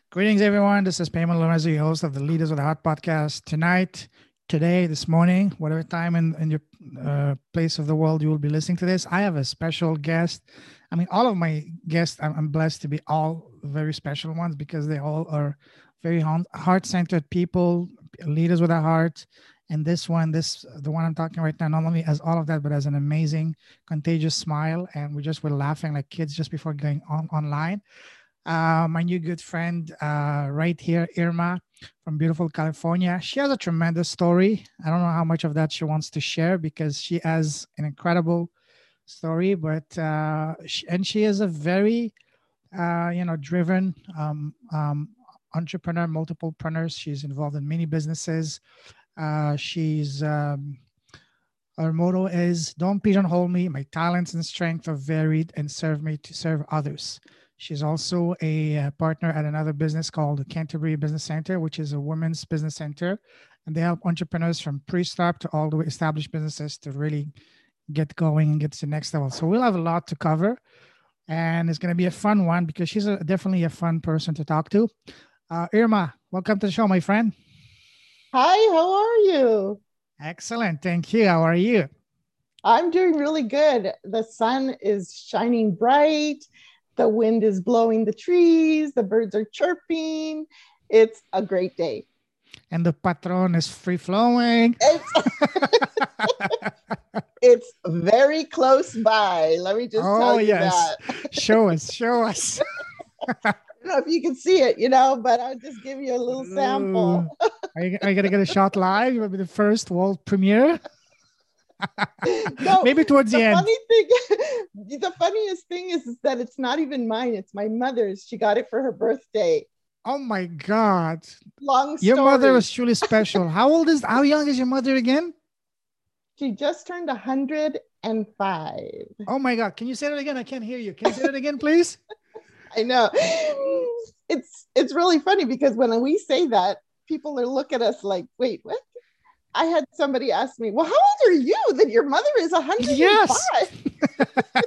Greetings, everyone. This is Payman Lorenzo, your host of the Leaders with a Heart podcast. Today, this morning, whatever time in your place of the world you will be listening to this, I have a special guest. I mean, all of my guests, I'm blessed to be all very special ones because they all are very heart centered people, leaders with a heart. And the one I'm talking right now, not only has all of that, but has an amazing, contagious smile. And we just were laughing like kids just before going online. My new good friend right here, Irma from beautiful California. She has a tremendous story. I don't know how much of that she wants to share because she has an incredible story, but and she is a very driven entrepreneur, multiple preneurs. She's involved in many businesses. She's Her motto is "Don't pigeonhole me. My talents and strengths are varied, and serve me to serve others." She's also a partner at another business called the Canterbury Business Center, which is a women's business center, and they help entrepreneurs from pre-start to all the way established businesses to really get going and get to the next level. So we'll have a lot to cover, and it's going to be a fun one because she's definitely a fun person to talk to. Irma, welcome to the show, my friend. Hi, how are you? Excellent, thank you. How are you? I'm doing really good. The sun is shining bright, the wind is blowing the trees, the birds are chirping. It's a great day. And the patron is free flowing. It's it's very close by. Let me just Oh, tell you yes. that. Show us, show us. I don't know if you can see it, but I'll just give you a little sample. Ooh. Are you going to get a shot live? It will be the first world premiere. No, Maybe towards the the end. funny thing, the funniest thing is that it's not even mine. It's my mother's. She got it for her birthday. Oh my God. Long Your mother story. was truly special. How young is your mother again? She just turned 105. Oh my God. Can you say that again? I can't hear you. Can you say that again, please? I know. It's really funny because when we say that, people are look at us like, wait, what? I had somebody ask me, well, how old are you that your mother is Yes. 105?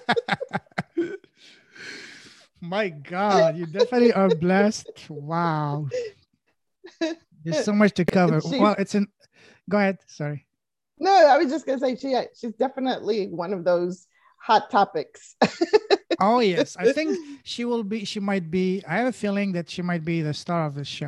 My God. You definitely are blessed. Wow. There's so much to cover. She's Well, go ahead. Sorry. no, I was just gonna say she's definitely one of those hot topics. Oh yes, I think she will be. She might be. I have a feeling that she might be the star of the show.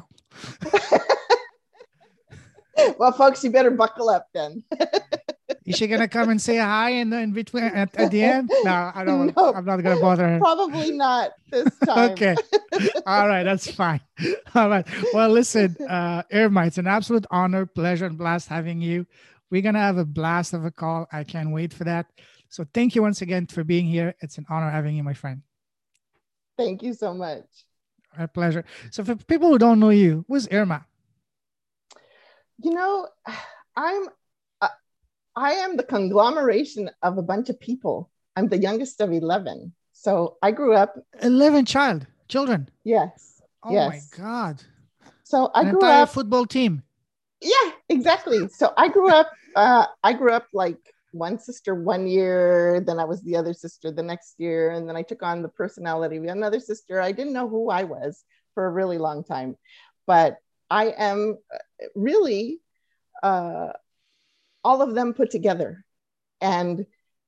Well, folks, you better buckle up then. Is she gonna come and say hi in between at the end? No, I don't. No, I'm not gonna bother her. probably not this time. Okay. All right, that's fine. All right. Well, listen, Irma, it's an absolute honor, pleasure, and blast having you. We're gonna have a blast of a call. I can't wait for that. So thank you once again for being here. It's an honor having you, my friend. Thank you so much. A pleasure. So for people who don't know you, who's Irma? You know, I'm uh, I am the conglomeration of a bunch of people. I'm the youngest of 11. So I grew up, 11 children. yes, Oh my yes. God. So I An grew entire up, football team. yeah, exactly. So I grew up like one sister 1 year, then I was the other sister the next year, and then I took on the personality of another sister. I didn't know who I was for a really long time, but I am really uh, all of them put together, and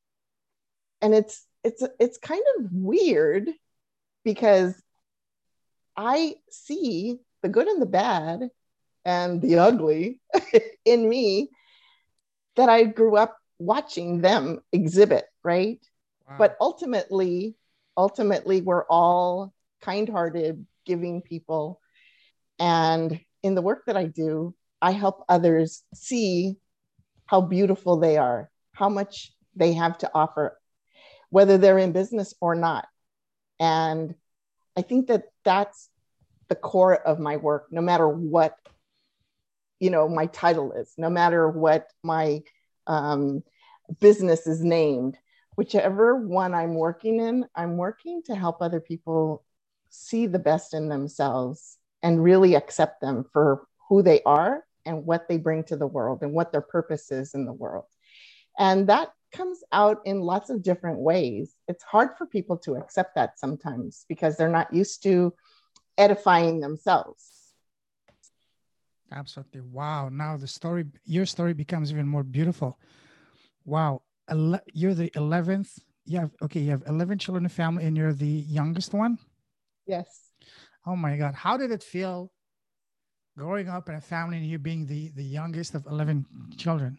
it's kind of weird because I see the good and the bad and the ugly in me that I grew up watching them exhibit, right? Wow. But ultimately, we're all kind-hearted, giving people, and in the work that I do, I help others see how beautiful they are, how much they have to offer, whether they're in business or not. And I think that that's the core of my work, no matter what my title is, no matter what my um, business is named, whichever one I'm working in, I'm working to help other people see the best in themselves and really accept them for who they are and what they bring to the world and what their purpose is in the world. And that comes out in lots of different ways. It's hard for people to accept that sometimes because they're not used to edifying themselves. Absolutely. Wow. Now your story becomes even more beautiful. Wow. You're the 11th. You have 11 children in the family and you're the youngest one. Yes. Oh my God. How did it feel growing up in a family and you being the youngest of 11 children?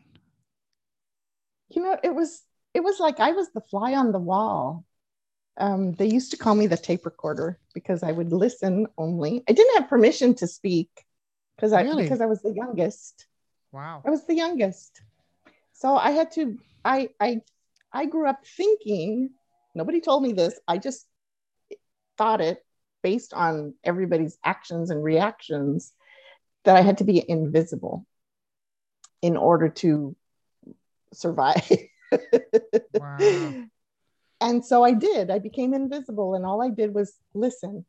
It was like I was the fly on the wall. They used to call me the tape recorder because I would listen only. I didn't have permission to speak because Really? I was the youngest. Wow. I was the youngest. So I had to I grew up thinking, nobody told me this. I just thought it based on everybody's actions and reactions that I had to be invisible in order to survive. Wow. And so I did. I became invisible, and all I did was listen.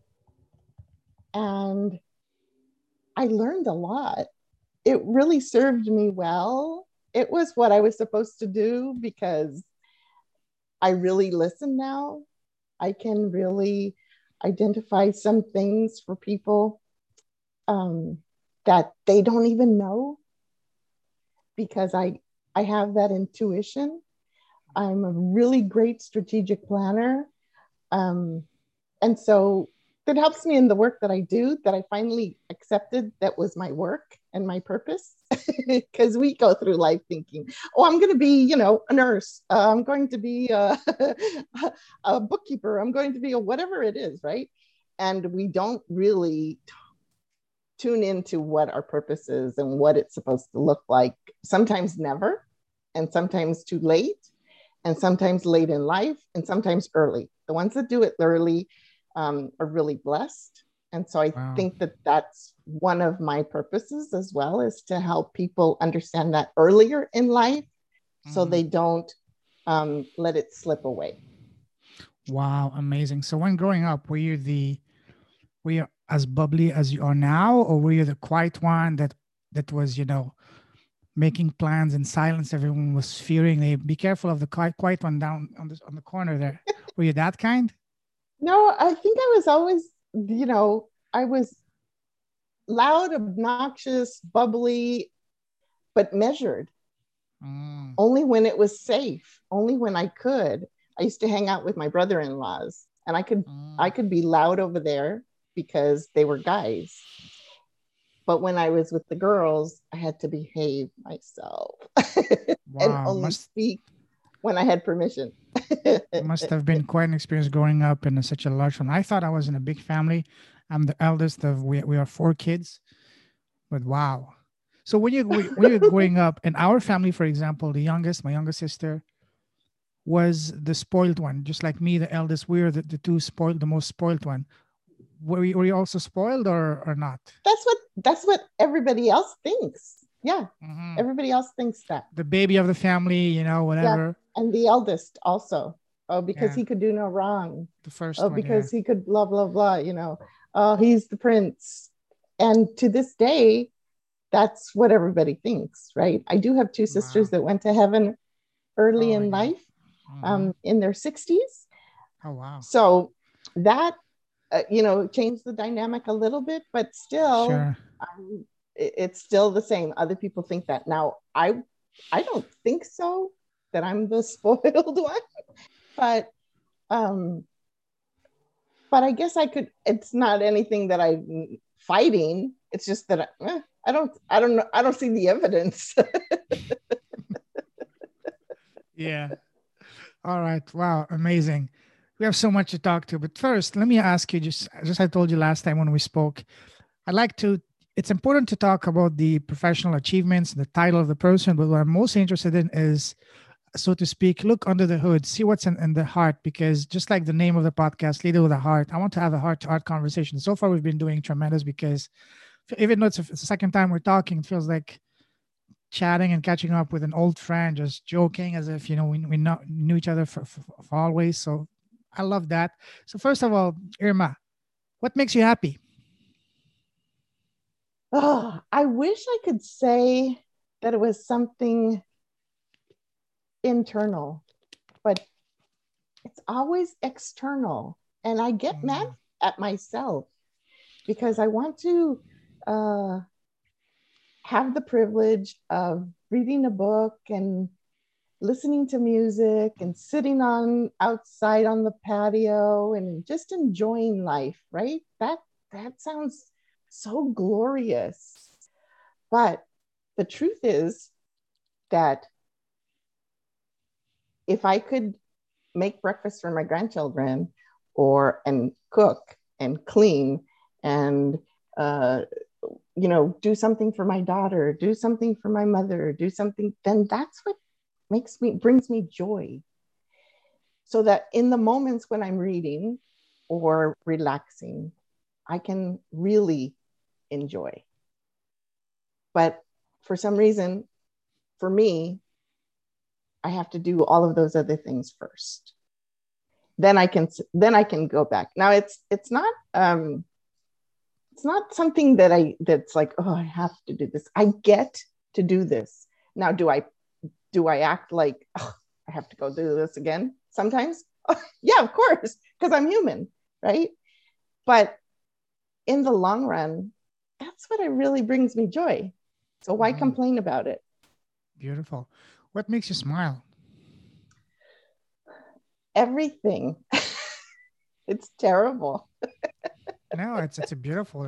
And I learned a lot. It really served me well. It was what I was supposed to do because I really listen now. I can really identify some things for people um, that they don't even know because I have that intuition. I'm a really great strategic planner. Um, and so that helps me in the work that I do, that I finally accepted that was my work and my purpose. Because we go through life thinking, oh, I'm going to be, a nurse. I'm going to be a bookkeeper. I'm going to be a whatever it is, right? And we don't really tune into what our purpose is and what it's supposed to look like. Sometimes never, and sometimes too late, and sometimes late in life, and sometimes early. The ones that do it early are really blessed. And so I Wow. think that that's one of my purposes as well, is to help people understand that earlier in life so Mhm. they don't let it slip away. Wow. Amazing. So when growing up, were you as bubbly as you are now, or were you the quiet one that was, making plans in silence? Everyone was fearing. They be careful of the quiet one down on the corner there. Were you that kind? No, I think I was always, I was loud, obnoxious, bubbly, but measured. Mm, Only when it was safe, only when I could. I used to hang out with my brother-in-laws, and I could mm. I could be loud over there because they were guys. But when I was with the girls, I had to behave myself and Wow. only speak when I had permission. Must have been quite an experience growing up in such a large one. I thought I was in a big family. I'm the eldest of we are four kids, but wow. So when you're growing up in our family, for example, my youngest sister was the spoiled one, just like me, the eldest. We were the most spoiled one. Were you also spoiled or not? That's what everybody else thinks. Yeah, Hmm. everybody else thinks that. The baby of the family, Yeah, whatever. and the eldest also. Oh, because Yeah, he could do no wrong. the first Oh, one. Yeah. because he could blah blah blah. Oh, he's the prince. And to this day, that's what everybody thinks, right? I do have two sisters Wow. that went to heaven early Oh my in God. life, Hmm. in their 60s. Oh wow. So that changed the dynamic a little bit, but still, Sure. it's still the same. Other people think that. Now, I don't think so, that I'm the spoiled one, but um, but I guess I could. It's not anything that I'm fighting. It's just that I don't know. I don't see the evidence. Yeah. All right. Wow. Amazing. We have so much to talk to. But first, let me ask you, just I told you last time when we spoke, I'd like to, it's important to talk about the professional achievements, the title of the person, but what I'm most interested in is, so to speak, look under the hood, see what's in the heart, because just like the name of the podcast, Leader with a Heart, I want to have a heart to heart conversation. So far, we've been doing tremendous because even though it's the second time we're talking, it feels like chatting and catching up with an old friend, just joking as if we knew each other for always. So I love that. So first of all, Irma, what makes you happy? Oh, I wish I could say that it was something internal, but it's always external. And I get mad Mm, at myself because I want to uh, have the privilege of reading a book and listening to music and sitting on outside on the patio and just enjoying life, right? That sounds so glorious. But the truth is that if I could make breakfast for my grandchildren or and cook and clean and uh, do something for my daughter, do something for my mother, do something, then that's what brings me joy. So that in the moments when I'm reading or relaxing, I can really enjoy. But for some reason, for me, I have to do all of those other things first. Then I can go back. Now it's not something that's like, oh, I have to do this. I get to do this. Now do I act like, oh, I have to go do this again sometimes? Oh, yeah, of course, because I'm human, right? But in the long run, that's what it really brings me joy. So why complain about it? Beautiful. What makes you smile? Everything. It's terrible. No, it's a beautiful.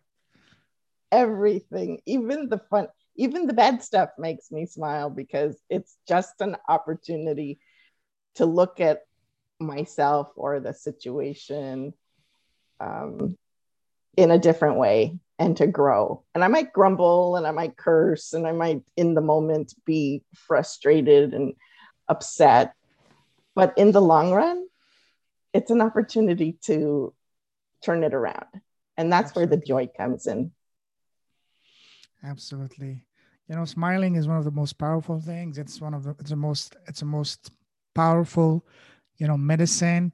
Everything, even the bad stuff makes me smile because it's just an opportunity to look at myself or the situation um, in a different way and to grow. And I might grumble and I might curse and I might in the moment be frustrated and upset. But in the long run, it's an opportunity to turn it around. And that's where the Absolutely. joy comes in. Absolutely. Smiling is one of the most powerful things. It's the most powerful, medicine.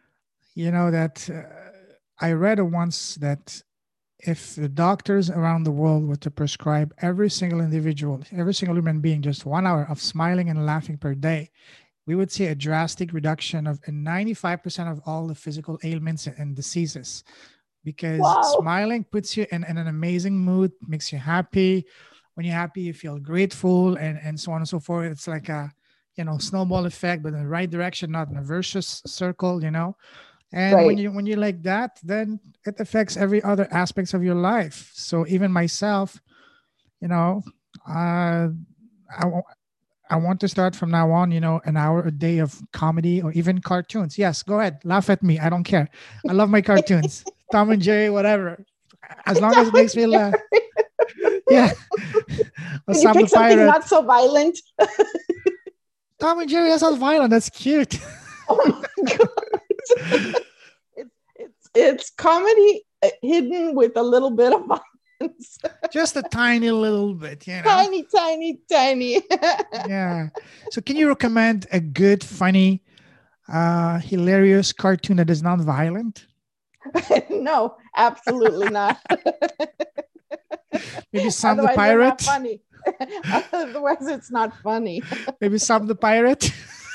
That I read once that if the doctors around the world were to prescribe every single individual, every single human being, just 1 hour of smiling and laughing per day, we would see a drastic reduction of 95% of all the physical ailments and diseases. Because Wow. smiling puts you in an amazing mood, makes you happy. When you're happy, you feel grateful, and so on and so forth. It's like a snowball effect, but in the right direction, not in a vicious circle. And when Right. you like that, then it affects every other aspects of your life. So even myself, you know, uh, I, I want to start from now on, an hour a day of comedy or even cartoons. Yes, go ahead. Laugh at me. I don't care. I love my cartoons. Tom and Jerry, whatever. As long as it makes me laugh. Yeah. Or Can you Sam the pick something Pirate. not so violent? Tom and Jerry, that's not violent. That's cute. Oh my god. It's comedy hidden with a little bit of violence. Just a tiny little bit. Tiny, tiny, tiny. Yeah. So can you recommend a good, funny, hilarious cartoon that is not violent? No, absolutely not. Maybe Sam the Otherwise, they're not Pirate. funny. Otherwise, it's not funny. Maybe Sam the Pirate.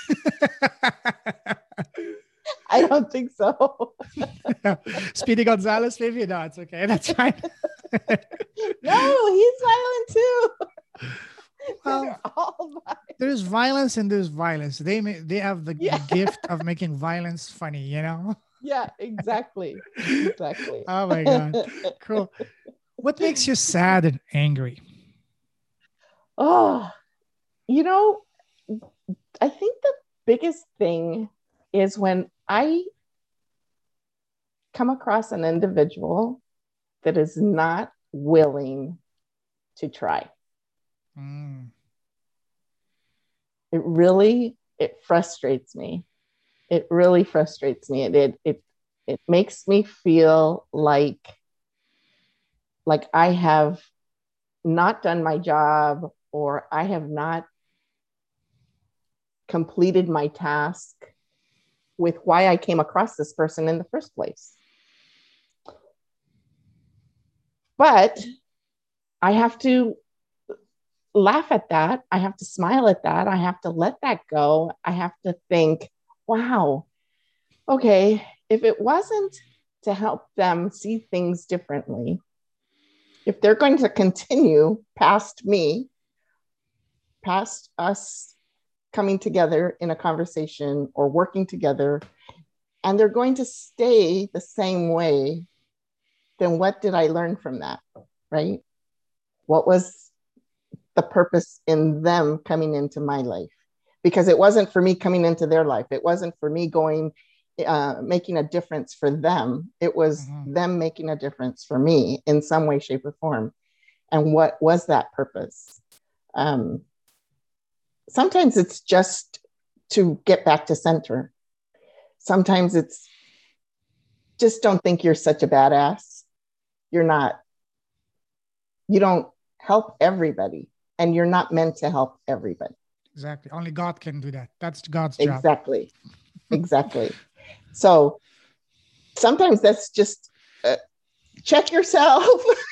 I don't think so. Yeah. Speedy Gonzalez, maybe. No, it's okay. That's fine. No, he's violent too. Well, all there's violence and there's violence. They have the yeah. gift of making violence funny. Yeah, exactly. Exactly. Oh my god, cool. What makes you sad and angry? Oh, you know, I think the biggest thing is when I come across an individual that is not willing to try. Mm, It frustrates me. It really frustrates me. It makes me feel like I have not done my job or I have not completed my task with why I came across this person in the first place. But I have to laugh at that. I have to smile at that. I have to let that go. I have to think, wow, okay, if it wasn't to help them see things differently. If they're going to continue past me, past us coming together in a conversation or working together, and they're going to stay the same way, then what did I learn from that, right? What was the purpose in them coming into my life? Because it wasn't for me coming into their life. It wasn't for me going, making a difference for them. It was them making a difference for me in some way, shape, or form. And what was that purpose? Sometimes it's just to get back to center. Sometimes it's just don't think you're such a badass. You're not. You don't help everybody, and you're not meant to help everybody. Exactly. Only God can do that. That's God's job. Exactly. Exactly. So sometimes that's just check yourself.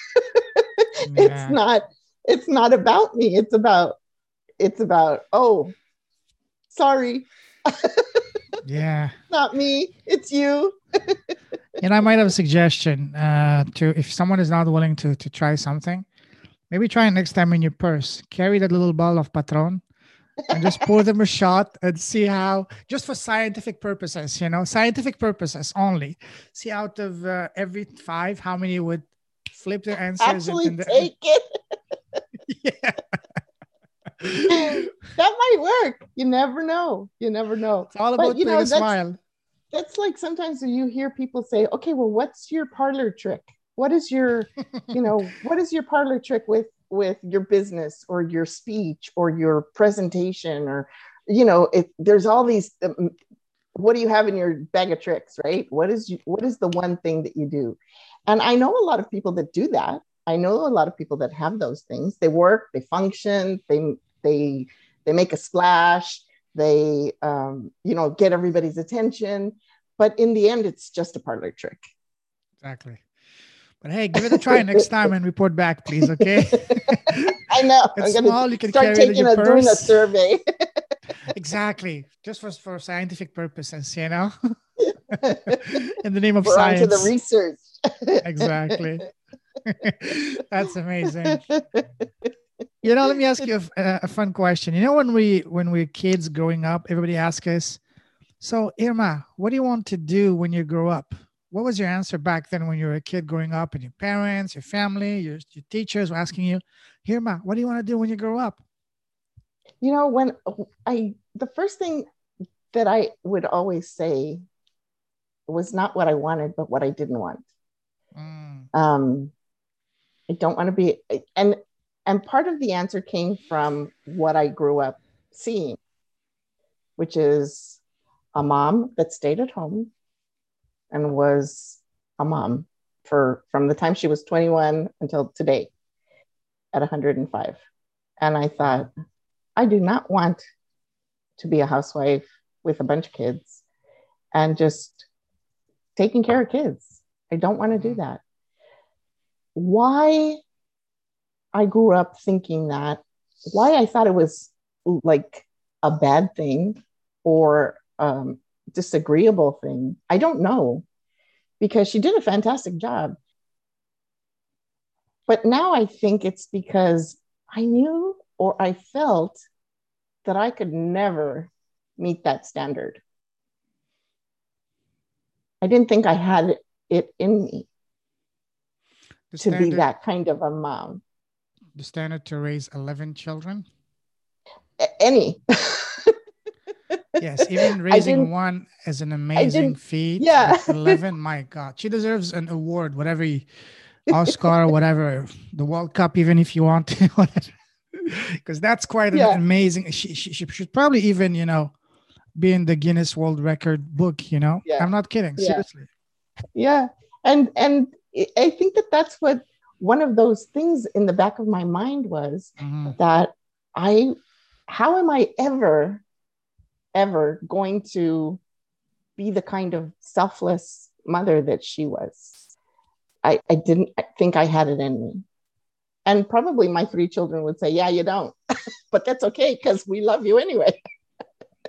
Yeah. It's not about me. It's about, oh, sorry. Yeah. Not me. It's you. And I might have a suggestion to, if someone is not willing to try something, maybe try it next time in your purse. Carry that little bottle of Patron and just pour them a shot and see how, just for scientific purposes, scientific purposes only. See out of every 5, how many would flip their answers. Actually take it. Yeah. That might work. You never know. It's all about putting a smile. That's like sometimes you hear people say, okay, well, what's your parlor trick? What is your, what is your parlor trick with your business or your speech or your presentation? Or, there's all these, what do you have in your bag of tricks, right? What is the one thing that you do? And I know a lot of people that do that. I know a lot of people that have those things. They work, they function, they make a splash, they get everybody's attention, but in the end it's just a parlor trick. Exactly. But hey, give it a try next time and report back, please. Okay. I know. It's small. You can start doing a survey. Exactly. Just for scientific purposes, in the name of We're science. On to the research. Exactly. That's amazing. Let me ask you a fun question. When we're kids growing up, everybody asks us, so Irma, what do you want to do when you grow up? What was your answer back then when you were a kid growing up, and your parents, your family, your teachers were asking you, Irma, what do you want to do when you grow up? When the first thing that I would always say was not what I wanted, but what I didn't want. I don't want to be, and part of the answer came from what I grew up seeing, which is a mom that stayed at home and was a mom from the time she was 21 until today at 105. And I thought, I do not want to be a housewife with a bunch of kids and just taking care of kids. I don't want to do that. Why I grew up thinking that, why I thought it was like a bad thing or disagreeable thing, I don't know, because she did a fantastic job. But now I think it's because I knew or I felt that I could never meet that standard. I didn't think I had it in me to be that kind of a mom. The standard to raise 11 children? Any. Yes, even raising one is an amazing feat. Yeah. 11, my God. She deserves an award, whatever, Oscar, whatever, the World Cup, even if you want to. Because that's quite an amazing. She should probably even, be in the Guinness World Record book, Yeah. I'm not kidding. Yeah. Seriously. Yeah. And I think that's what one of those things in the back of my mind was, that how am I ever going to be the kind of selfless mother that she was? I didn't think I had it in me. And probably my 3 children would say, yeah, you don't, but that's okay, because we love you anyway.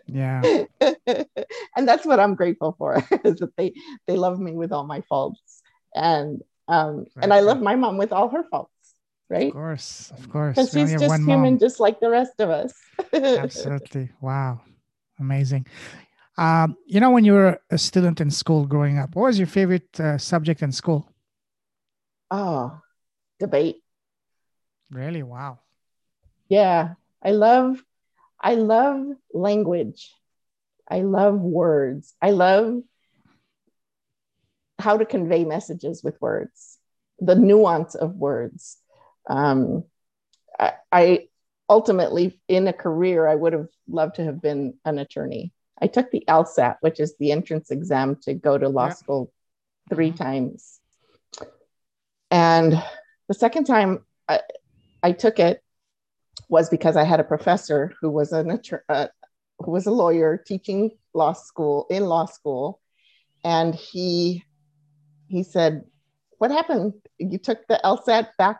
Yeah. And that's what I'm grateful for, is that they love me with all my faults. And I love Exactly. my mom with all her faults, Of right? course. Of course. Because We only she's have one just human, mom. just like the rest of us. Absolutely. Wow. Amazing. When you were a student in school growing up, what was your favorite subject in school? Oh, debate. Really? Wow. Yeah. I love language. I love words. I love how to convey messages with words, the nuance of words. Um, I ultimately, in a career, I would have loved to have been an attorney. I took the LSAT, which is the entrance exam to go to law Yeah. school, three Hmm. times. And the second time I took it was because I had a professor who was who was a lawyer teaching law school, and he said, "What happened? You took the LSAT back?"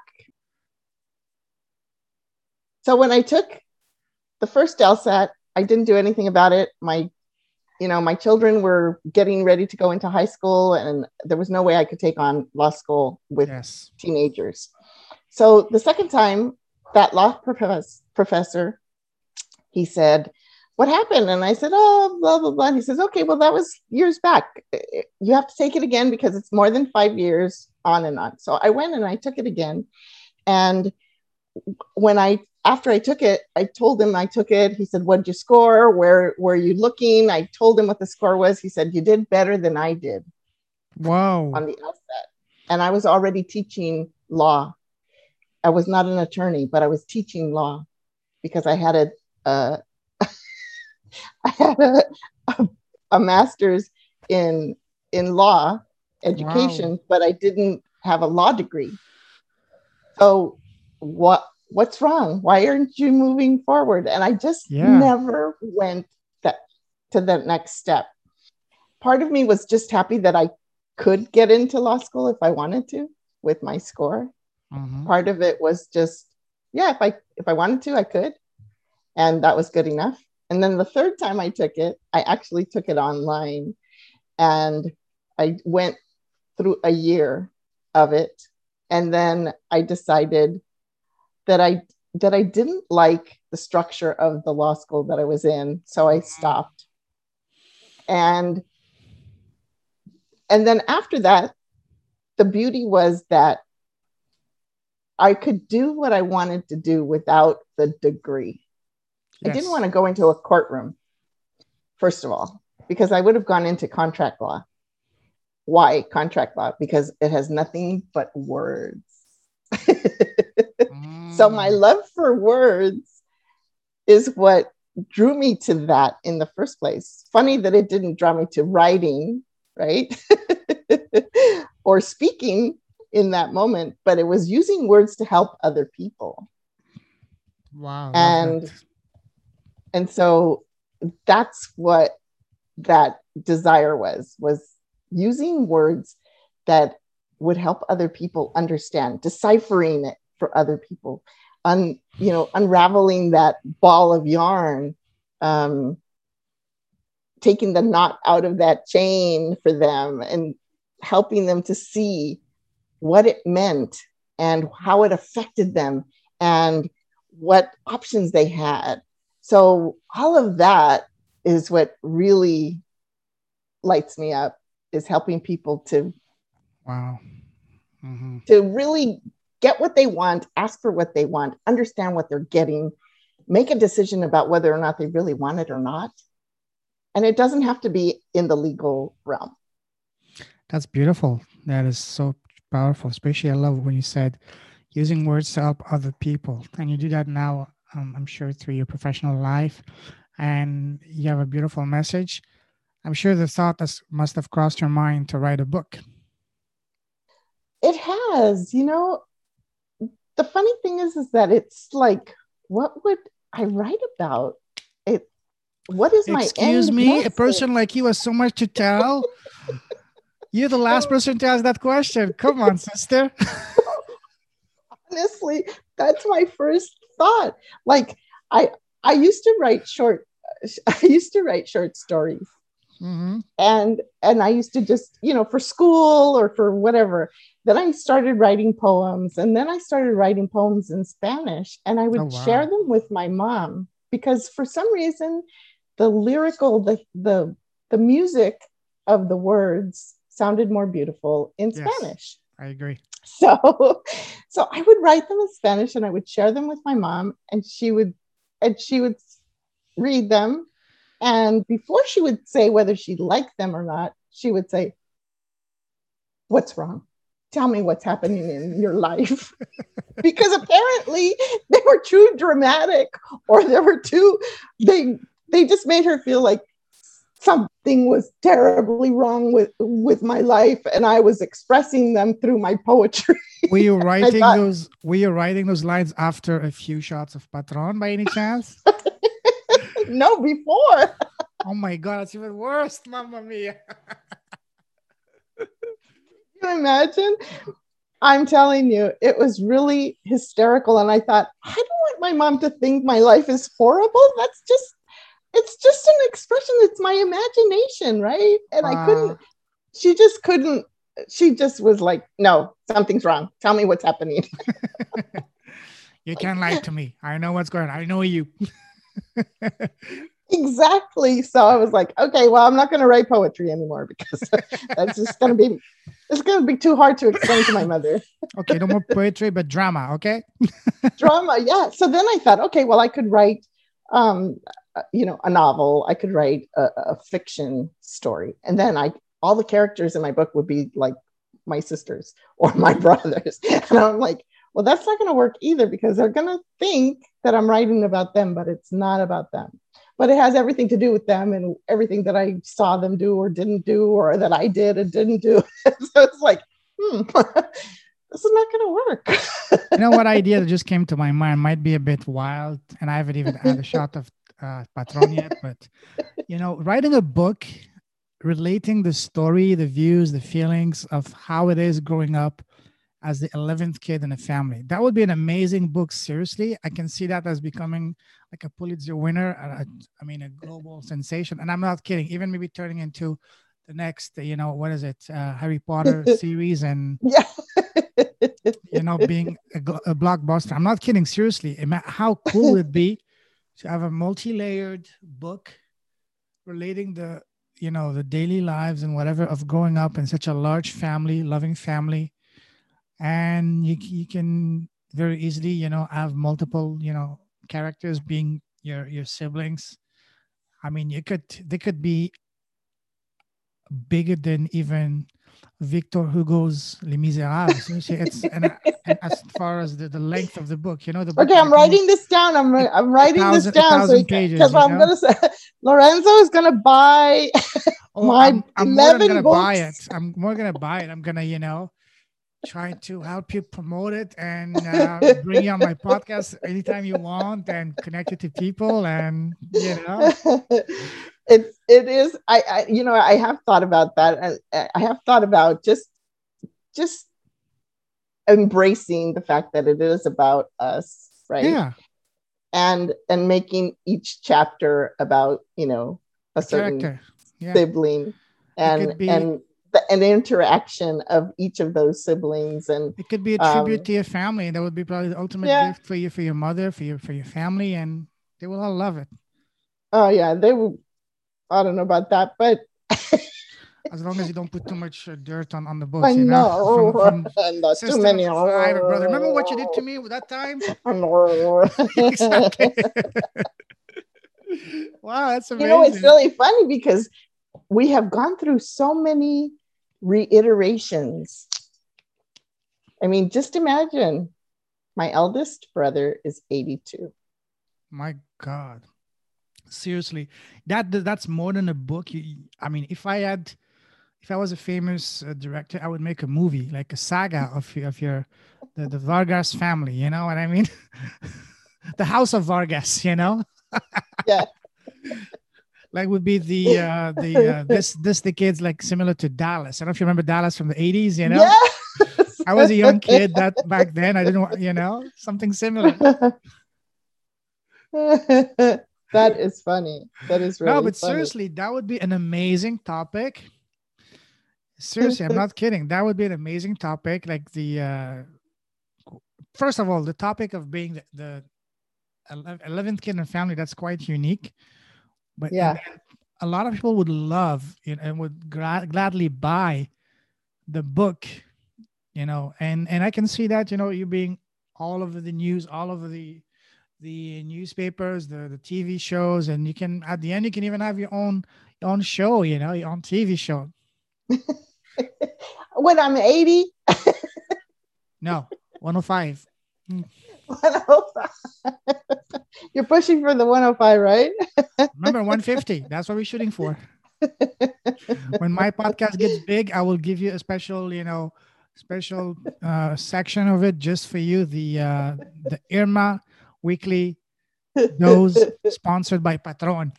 So when I took the first LSAT, I didn't do anything about it. My children were getting ready to go into high school, and there was no way I could take on law school with Yes. teenagers. So the second time, that professor, he said, "What happened?" And I said, "Oh, blah, blah, blah." And he says, "Okay, well, that was years back. You have to take it again because it's more than 5 years on and on." So I went and I took it again. And after I took it, I told him I took it. He said, "What'd you score? Where were you looking?" I told him what the score was. He said, "You did better than I did Wow. on the LSAT." And I was already teaching law. I was not an attorney, but I was teaching law because uh, I had a master's in law Wow. education, but I didn't have a law degree. So what's wrong? Why aren't you moving forward? And I just Yeah. never went that to the next step. Part of me was just happy that I could get into law school if I wanted to with my score. Hmm. Part of it was just, yeah, if I wanted to, I could. And that was good enough. And then the third time I took it, I actually took it online, and I went through a year of it. And then I decided that I didn't like the structure of the law school that I was in, so I stopped. And then after that, the beauty was that I could do what I wanted to do without the degree. I didn't Yes. want to go into a courtroom, first of all, because I would have gone into contract law. Why contract law? Because it has nothing but words. So my Mm. love for words is what drew me to that in the first place. Funny that it didn't draw me to writing, right? Or speaking in that moment, but it was using words to help other people. Wow. Love that. And so that's what that desire was using words that would help other people understand, deciphering it for other people, unraveling that ball of yarn, um, taking the knot out of that chain for them and helping them to see what it meant and how it affected them and what options they had. So all of that is what really lights me up, is helping people Wow. Hmm. to really get what they want, ask for what they want, understand what they're getting, make a decision about whether or not they really want it or not. And it doesn't have to be in the legal realm. That's beautiful. That is so powerful. Especially, I love when you said using words to help other people. And you do that now, I'm sure, through your professional life. And you have a beautiful message. I'm sure the thought must have crossed your mind to write a book. It has, the funny thing is that it's like, what would I write about? It What is my Excuse end me, a message? person like you has so much to tell. You're the last person to ask that question. Come on, sister. Honestly, that's my first thought. Like, I I used to write short. I used to write short stories. Mm-hmm. And I used to just, for school or for whatever. Then I started writing poems, and then I started writing poems in Spanish, and I Oh, would share wow. them with my mom because for some reason the lyrical the music of the words sounded more beautiful in Yes, Spanish. I agree. So so I would write them in Spanish and I would share them with my mom, and she would read them, and before she would say whether she liked them or not, she would say, "What's wrong? Tell me what's happening in your life." Because apparently they were too dramatic, or they were too they just made her feel like something was terribly wrong with my life, and I was expressing them through my poetry. I thought, Were you writing those lines after a few shots of Patron by any chance? no, before. Oh my god, that's even worse, Mamma Mia. Can you imagine? I'm telling you, it was really hysterical. And I thought, I don't want my mom to think my life is horrible. It's just an expression. It's my imagination, right? And Wow. she just couldn't, she just was like, no, something's wrong. Tell me what's happening. You can't lie to me. I know what's going on. I know you. Exactly. So I was like, okay, well, I'm not going to write poetry anymore because that's just going to be, it's going to be too hard to explain to my mother. Okay, no more poetry, but drama, okay? Drama. Yeah. So then I thought, okay, well, I could write, a novel. I could write a fiction story. And then all the characters in my book would be like my sisters or my brothers. And I'm like, well, that's not going to work either because they're going to think that I'm writing about them, but it's not about them. But it has everything to do with them and everything that I saw them do or didn't do, or that I did and didn't do. So it's like, this is not going to work. You know what idea that just came to my mind might be a bit wild, and I haven't even had a shot of Patron yet, but writing a book relating the story, the views, the feelings of how it is growing up as the 11th kid in a family. That would be an amazing book. Seriously, I can see that as becoming like a Pulitzer winner. A global sensation. And I'm not kidding. Even maybe turning into the next, what is it, Harry Potter series, and Yeah. being a blockbuster. I'm not kidding. Seriously, how cool would it be to have a multi-layered book relating the daily lives and whatever of growing up in such a large family, loving family, and you can very easily have multiple characters being your siblings. I mean, they could be bigger than even Victor Hugo's Les Miserables. Seriously, and as far as the length of the book, the book Okay, is I'm like almost writing this down. I'm writing this a down so thousand pages. because I'm gonna say Lorenzo is gonna buy Oh, my I'm more than 11 gonna buy books. it. I'm more gonna buy it. I'm gonna try to help you promote it and bring you on my podcast anytime you want and connect it to people, and It is. I have thought about that, and I have thought about just embracing the fact that it is about us, right? yeah, And making each chapter about a a certain character. Yeah, sibling, it and could be and an interaction of each of those siblings. And it could be a tribute to your family. That would be probably the ultimate yeah. gift for your mother, for your family, and they will all love it. Oh yeah, they will. I don't know about that, but As long as you don't put too much dirt on the I books, know. from And not too sister many. number five, or brother. Remember what you did to me with that time? You Exactly. Wow, that's know, it's amazing. really funny because we have gone through so many reiterations. I mean, just imagine my eldest brother is 82. My God, seriously, that's more than a book. I mean, if I was a famous director, I would make a movie, like a saga of the Vargas family. You know what I mean? The House of Vargas. Yeah. Like would be this the kids, like similar to Dallas. I don't know if you remember Dallas from the 80s. Yes. I was a young kid that back then. I didn't want something similar. That is funny. That is No, really but funny. seriously, that would be an amazing topic. Seriously, I'm not kidding. That would be an amazing topic. Like the first of all, the topic of being the 11th kid in the family, that's quite unique. But and Yeah. then a lot of people would love and would gladly buy the book, and I can see that, you being all over the news, all over the newspapers, the TV shows, and you can at the end you can even have your own show, your own TV show. When I'm 80, No, 105. Mm. 105. You're pushing for the 105, right? Remember 150. That's what we're shooting for. When my podcast gets big, I will give you a special, special section of it just for you. The Irma Weekly Dose, sponsored by Patron.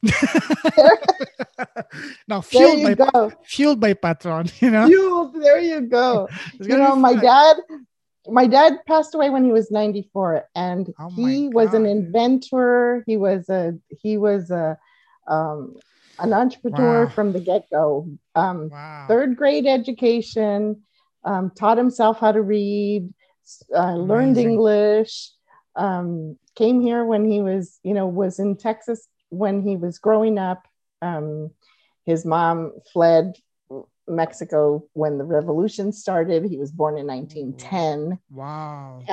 No, There you go. fueled by Patron. There you go. It's You gonna be know, fun. my dad passed away when he was 94, and Oh my he was an god! inventor. He was an entrepreneur Wow! from the get-go. Wow! Third grade education, taught himself how to read, learned Amazing! English, came here when he was in Texas when he was growing up. His mom fled Mexico when the revolution started. He was born in 1910. Wow!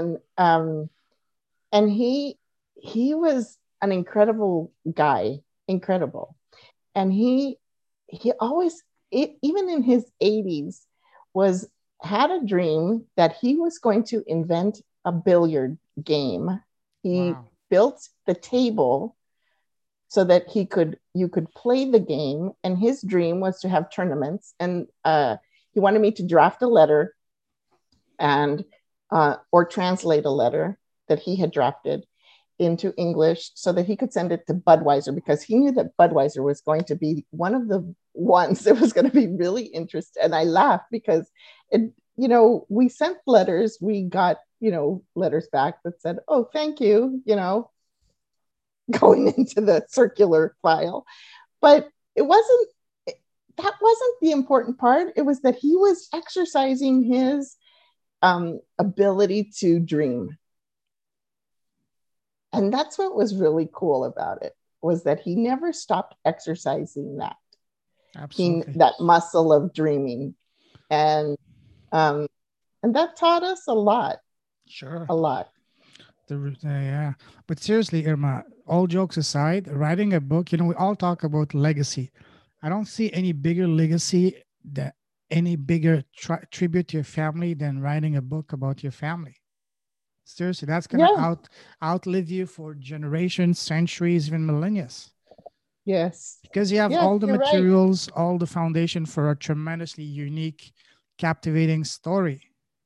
And he was an incredible guy, incredible. And he always, even in his 80s, was had a dream that he was going to invent a billiard game. He Wow! built the table so that you could play the game, and his dream was to have tournaments. And he wanted me to draft a letter and or translate a letter that he had drafted into English so that he could send it to Budweiser, because he knew that Budweiser was going to be one of the ones that was going to be really interested. And I laughed because we sent letters, we got, letters back that said, "Oh, thank you," going into the circular file. But that wasn't the important part. It was that he was exercising his ability to dream. And that's what was really cool about it, was that he never stopped exercising Absolutely. that muscle of dreaming. And um, and that taught us a lot, Sure. a lot. Yeah. But seriously, Irma, all jokes aside, writing a book, we all talk about legacy. I don't see any bigger legacy, that any bigger tribute to your family than writing a book about your family. Seriously, that's gonna Yeah. outlive you for generations, centuries, even millennia. Yes. Because you have Yes, all the you're right. materials, all the foundation for a tremendously unique, captivating story.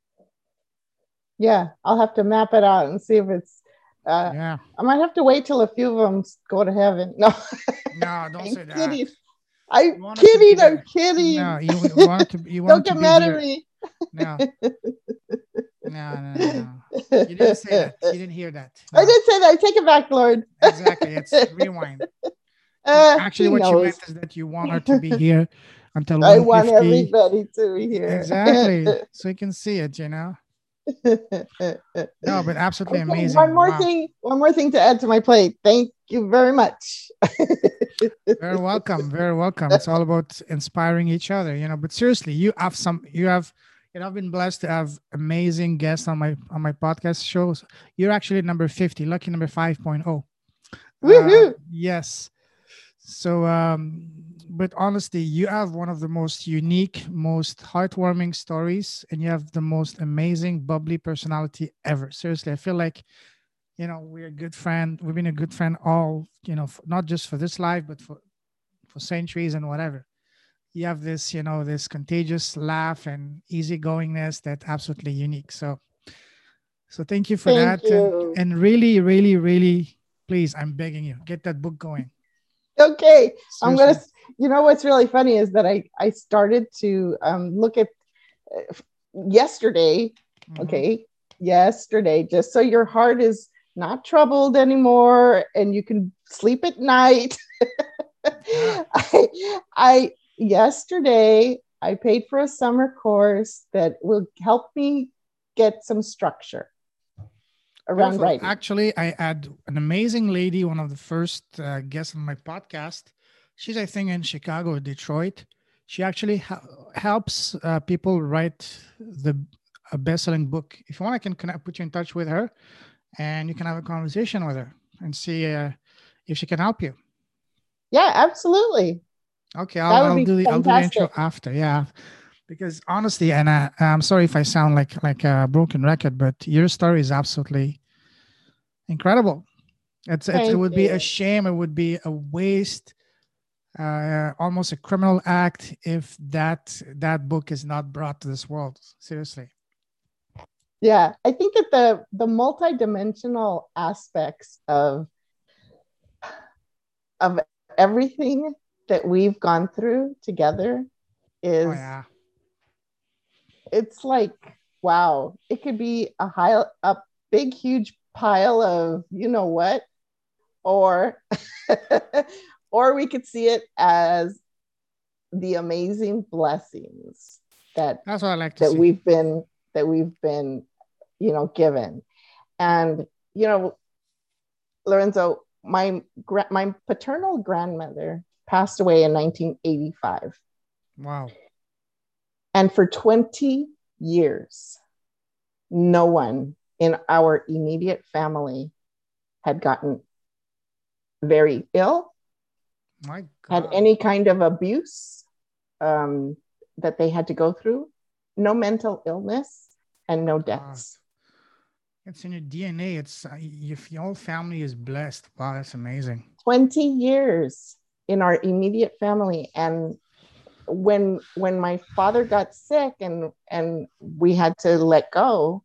Yeah, I'll have to map it out and see if it's. Yeah. I might have to wait till a few of them go to heaven. No, No, don't I'm say that. kidding. I'm You want it to be kidding. I'm there. kidding. No, you want it to. You want Don't it to get be mad at here. me. No, no, no, no, no. You didn't say that. You didn't hear that. I No, did say that. I take it back, Lord. exactly. It's rewind. Actually, He what you knows. meant is that you want her to be here until I want 150. everybody to hear. Exactly. So you can see it. No, but absolutely Okay, amazing. Wow. one more thing to add to my plate. Thank you very much. Very welcome. Very welcome. It's all about inspiring each other, But seriously, I've been blessed to have amazing guests on my podcast shows. You're actually number 50, lucky number 5.0. Woohoo! Yes. So, but honestly, you have one of the most unique, most heartwarming stories, and you have the most amazing, bubbly personality ever. Seriously, I feel like, we're a good friend. We've been a good friend all, not just for this life, but for centuries and whatever. You have this, this contagious laugh and easygoingness that's absolutely unique. So thank you for Thank that, and you. and really, really, really, please, I'm begging you, get that book going. Okay, I'm gonna. Seriously. What's really funny is that I started to look at yesterday. Mhm. Okay, yesterday, just so your heart is not troubled anymore, and you can sleep at night. Yeah. I yesterday I paid for a summer course that will help me get some structure around Beautiful. writing. Actually, I had an amazing lady, one of the first guests on my podcast. She's, I think, in Chicago or Detroit. She actually helps people write a best-selling book. If you want, I can put you in touch with her, and you can have a conversation with her and see if she can help you. Yeah, absolutely. Okay, That would I'll be do the intro fantastic. after. Yeah, because honestly, and I'm sorry if I sound like a broken record, but your story is absolutely incredible. It Thank would be a you. shame. It would be a waste, almost a criminal act if that book is not brought to this world. Seriously. Yeah, I think that the multidimensional aspects of everything that we've gone through together Oh is, yeah. it's like, wow, it could be a big huge pile of you know what, or or we could see it as the amazing blessings that That's what I like to that see. we've been that we've been given. And Lorenzo, my paternal grandmother passed away in 1985. Wow. And for 20 years, no one in our immediate family had gotten very ill, My had God. any kind of abuse um, that they had to go through, no mental illness, and no God. deaths. It's in your DNA. It's if your whole family is blessed. Wow, that's amazing. 20 years in our immediate family. And when my father got sick and we had to let go,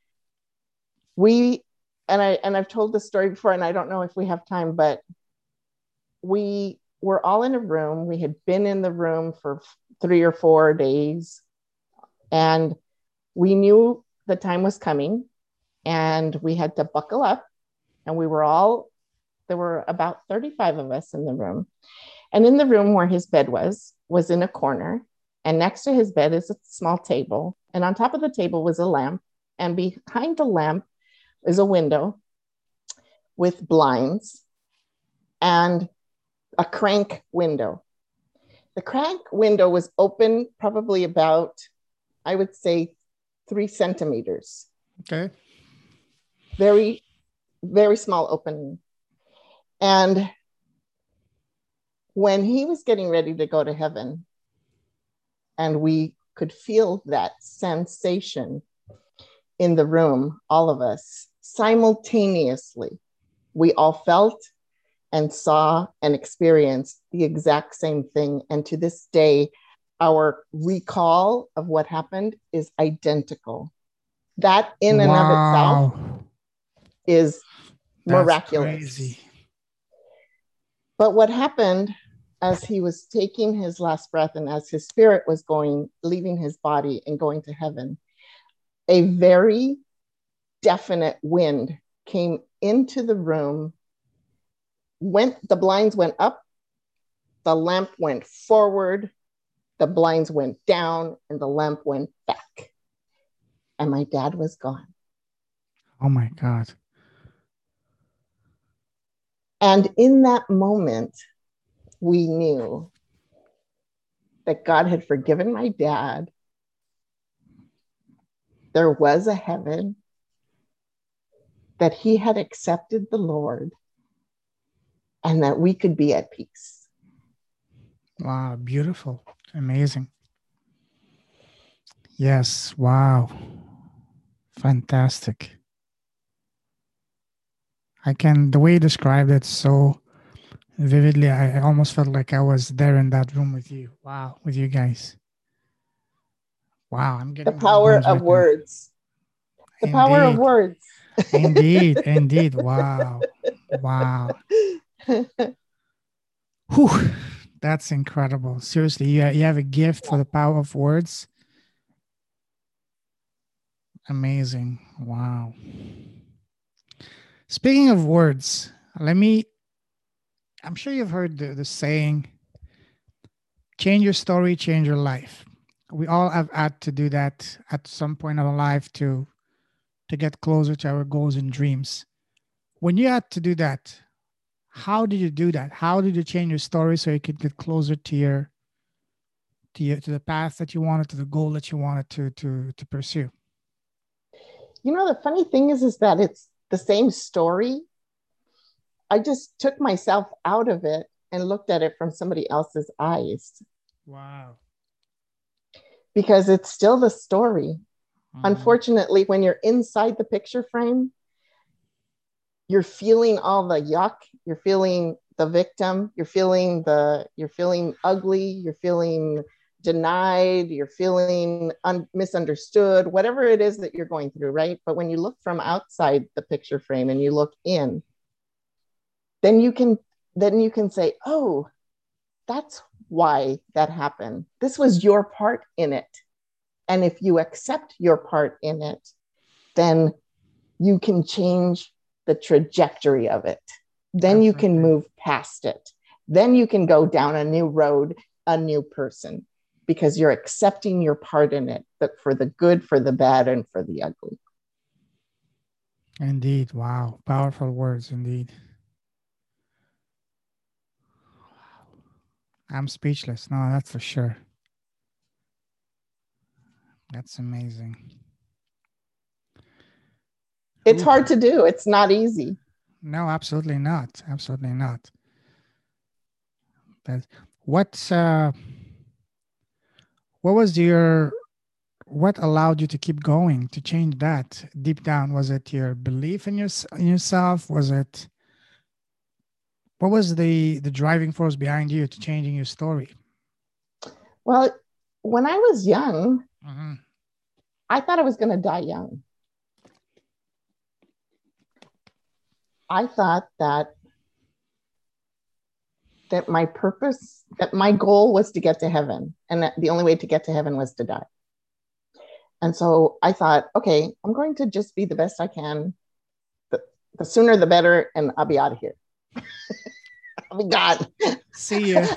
we I've told this story before, and I don't know if we have time, but we were all in a room. We had been in the room for 3 or 4 days, and we knew the time was coming, and we had to buckle up. And there were about 35 of us in the room. And in the room where his bed was in a corner. And next to his bed is a small table. And on top of the table was a lamp. And behind the lamp is a window with blinds and a crank window. The crank window was open probably about, I would say, 3 centimeters. Okay. Very, very small opening. And when he was getting ready to go to heaven, and we could feel that sensation in the room, all of us simultaneously, we all felt and saw and experienced the exact same thing. And to this day, our recall of what happened is identical. That in and of itself Wow. is That's miraculous. crazy. But what happened as he was taking his last breath and as his spirit was leaving his body and going to heaven, a very definite wind came into the room. The blinds went up, the lamp went forward, the blinds went down, and the lamp went back. And my dad was gone. Oh my God. And in that moment, we knew that God had forgiven my dad. There was a heaven, that he had accepted the Lord, and that we could be at peace. Wow. Beautiful. Amazing. Yes. Wow. Fantastic. The way you described it so vividly, I almost felt like I was there in that room with you. Wow. With you guys. Wow. I'm The getting power goosebumps of right now. words. The power of Indeed. words. Indeed. Indeed. Wow. Wow. Whew. That's incredible. Seriously, you have a gift for the power of words. Amazing. Wow. Speaking of words, let me. I'm sure you've heard the saying, change your story, change your life. We all have had to do that at some point of our life to get closer to our goals and dreams. When you had to do that, how did you do that? How did you change your story so you could get closer to the path that you wanted, to the goal that you wanted to pursue? You know, the funny thing is that it's the same story. I just took myself out of it and looked at it from somebody else's eyes Wow. because it's still the story. Mhm. Unfortunately, when you're inside the picture frame, you're feeling all the yuck, you're feeling the victim, you're feeling ugly, you're feeling denied, you're feeling misunderstood, whatever it is that you're going through, right? But when you look from outside the picture frame and you look in, then you can say, oh, that's why that happened. This was your part in it. And if you accept your part in it, then you can change the trajectory of it. Then you can Absolutely. move past it. Then you can go down a new road, a new person, because you're accepting your part in it, but for the good, for the bad, and for the ugly. Indeed. Wow. Powerful words indeed. I'm speechless. No, that's for sure. That's amazing. It's Ooh. hard to do. It's not easy. No, absolutely not. Absolutely not. That what's what was your what allowed you to keep going to change that deep down? Was it your belief in in yourself? Was it what was the driving force behind you to changing your story? Well, when I was young, Hmm. I thought I was going to die young. I thought that my purpose, that my goal was to get to heaven, and that the only way to get to heaven was to die. And so I thought, okay, I'm going to just be the best I can. The, the sooner the better, and I'll be out of here. I'll be gone. See ya.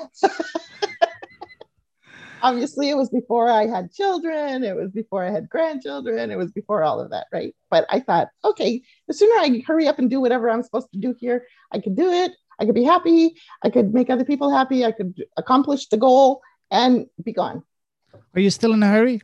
Obviously, it was before I had children. It was before I had grandchildren. It was before all of that, right? But I thought, okay, the sooner I hurry up and do whatever I'm supposed to do here, I could do it. I could be happy. I could make other people happy. I could accomplish the goal and be gone. Are you still in a hurry?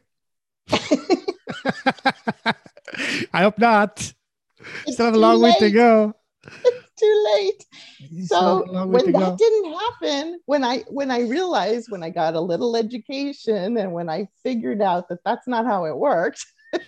I hope not. Still It's have a too long way to late. go. It's too late. You still have So a long way to when that go. didn't happen, when I realized, when I got a little education and when I figured out that that's not how it works,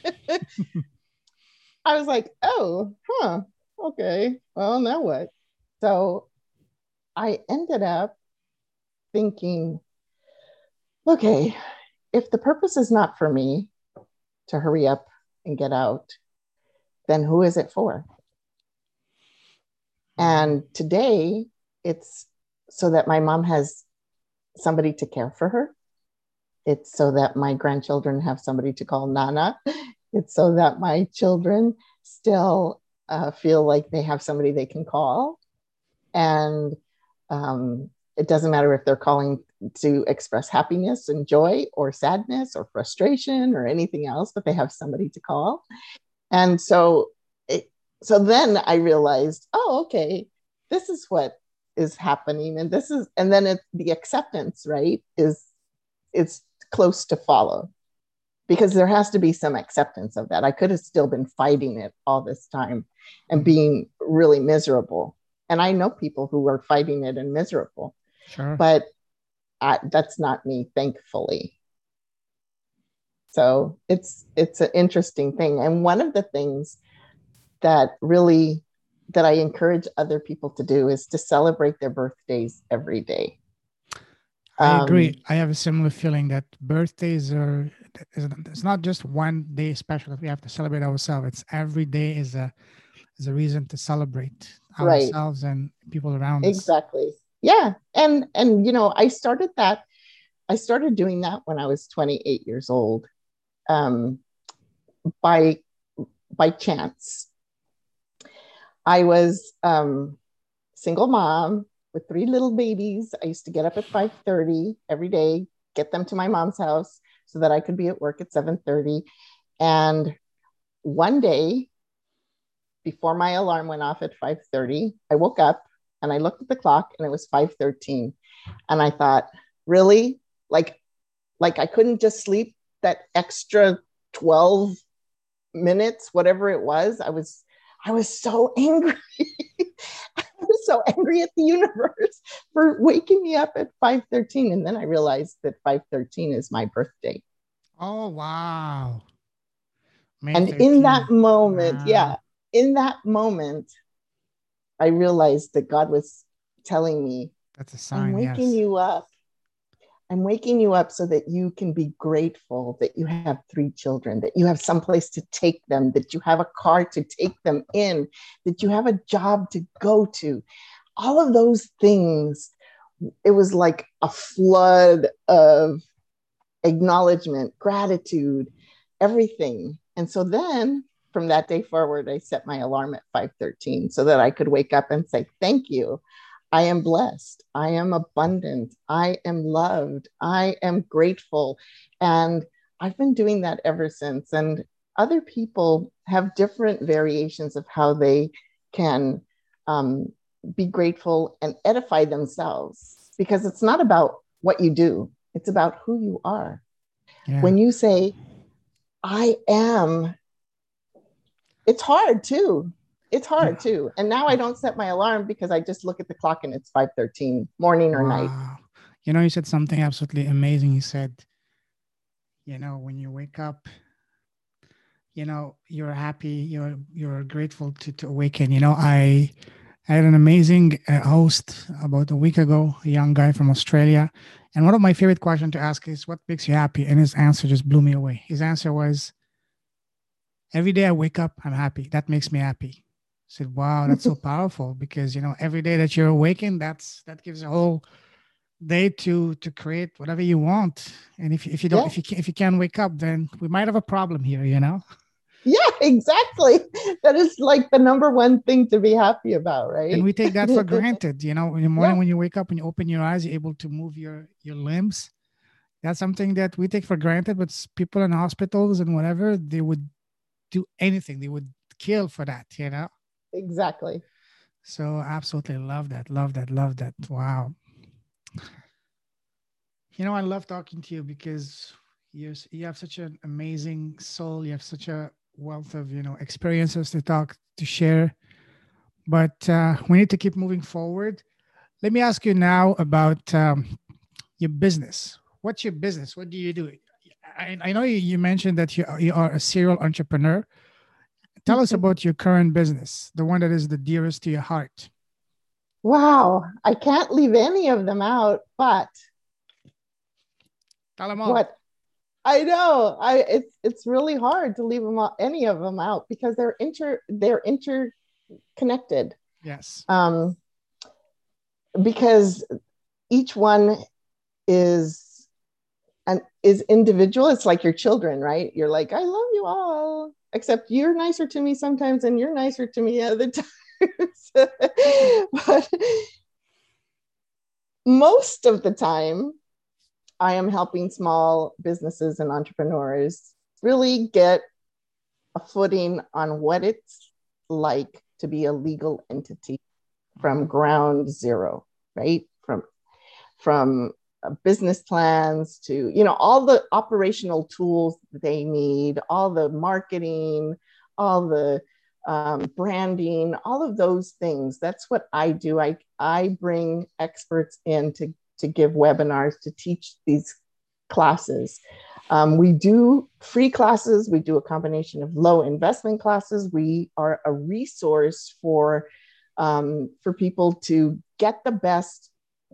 I was like, oh, huh, okay, well, now what? So I ended up thinking, okay, if the purpose is not for me to hurry up and get out, then who is it for? Mhm. And today it's so that my mom has somebody to care for her. It's so that my grandchildren have somebody to call Nana. It's so that my children still feel like they have somebody they can call. And it doesn't matter if they're calling to express happiness and joy or sadness or frustration or anything else, but they have somebody to call. And so, so then I realized, oh, okay, this is what is happening, and then the acceptance, right, is close to follow, because there has to be some acceptance of that. I could have still been fighting it all this time and Mhm. being really miserable. And I know people who are fighting it and miserable, Sure. but that's not me, thankfully. So it's an interesting thing. And one of the things that really that I encourage other people to do is to celebrate their birthdays every day. I agree. Um, I have a similar feeling that birthdays are, it's not just one day special that we have to celebrate ourselves. It's every day is a reason to celebrate right, ourselves and people around us. exactly. Yeah. And I started doing that when I was 28 years old, um, by chance. I was single mom with three little babies. I used to get up at 5:30 every day, get them to my mom's house so that I could be at work at 7:30. And one day, before my alarm went off at 5:30, I woke up and I looked at the clock and it was 5:13. And I thought, really? Like I couldn't just sleep that extra 12 minutes, whatever it was. I was so angry. I was so angry at the universe for waking me up at 5:13. And then I realized that 5:13 is my birthday. Oh, wow. May And in that 13th. moment, Wow. yeah, in that moment, I realized that God was telling me, That's a I'm sign, waking yes. you up. I'm waking you up so that you can be grateful that you have three children, that you have someplace to take them, that you have a car to take them in, that you have a job to go to. All of those things, it was like a flood of acknowledgement, gratitude, everything. And so then from that day forward, I set my alarm at 5:13 so that I could wake up and say, thank you. I am blessed. I am abundant. I am loved. I am grateful. And I've been doing that ever since. And other people have different variations of how they can um, be grateful and edify themselves because it's not about what you do, it's about who you are. Yeah. When you say, I am, it's hard too. It's hard Yeah. too. And now I don't set my alarm because I just look at the clock and it's 5:13, morning or night. Wow. You said something absolutely amazing. You said, when you wake up, you're happy, you're grateful to awaken. I had an amazing host about a week ago, a young guy from Australia. And one of my favorite questions to ask is, what makes you happy? And his answer just blew me away. His answer was, every day I wake up, I'm happy. That makes me happy. I said, wow, that's so powerful because, every day that you're awakened, that gives a whole day to create whatever you want. And if you don't, Yeah. if you can't wake up, then we might have a problem here. Yeah, exactly. That is like the number one thing to be happy about, And right? we take that for granted. In the morning Yeah, when you wake up and you open your eyes, you're able to move your limbs. That's something that we take for granted, but people in hospitals and whatever, they would do anything. They would kill for that. exactly. So absolutely love that, love that, love that. Wow. I love talking to you because you have such an amazing soul. You have such a wealth of, experiences to share. But we need to keep moving forward. Let me ask you now about your business. What's your business? What do you do? I know you mentioned that you are a serial entrepreneur. Tell us about your current business, the one that is the dearest to your heart. Wow, I can't leave any of them out, but Tell them all. what I know, it's really hard to leave them out, any of them out because they're interconnected. Yes. Um, because each one is is individual. It's like your children, right? You're like, I love you all, except you're nicer to me sometimes and you're nicer to me other times. But most of the time, I am helping small businesses and entrepreneurs really get a footing on what it's like to be a legal entity from Mhm. ground zero, right? From business plans to all the operational tools they need, all the marketing, all the branding, all of those things. That's what I do. I bring experts in to give webinars, to teach these classes. We do free classes. We do a combination of low investment classes. We are a resource for people to get the best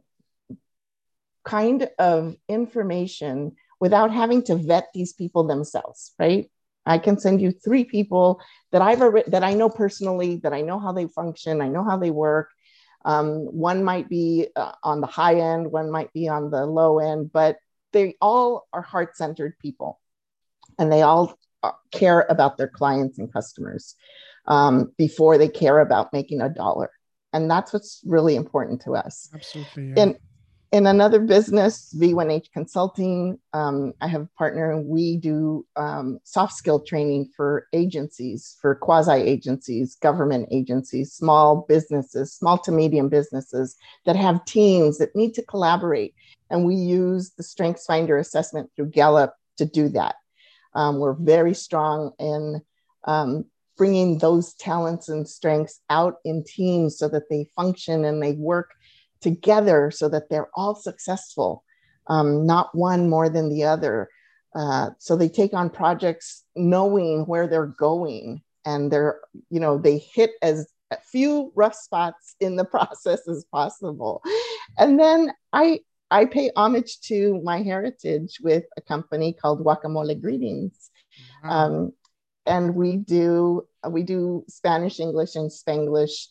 kind of information without having to vet these people themselves, right? I can send you three people that I know personally, that I know how they function, I know how they work. One might be on the high end, one might be on the low end, but they all are heart-centered people, and they all care about their clients and customers. before they care about making a dollar. And that's what's really important to us. Absolutely. Yeah. In another business, V1H Consulting, I have a partner and we do soft skill training for agencies, for quasi agencies, government agencies, small businesses, small to medium businesses that have teams that need to collaborate. And we use the StrengthsFinder assessment through Gallup to do that. We're very strong in bringing those talents and strengths out in teams so that they function and they work together so that they're all successful, not one more than the other. So they take on projects knowing where they're going, and they hit as few rough spots in the process as possible. And then I pay homage to my heritage with a company called Guacamole Greetings. Wow. And we do Spanish, English, and Spanglish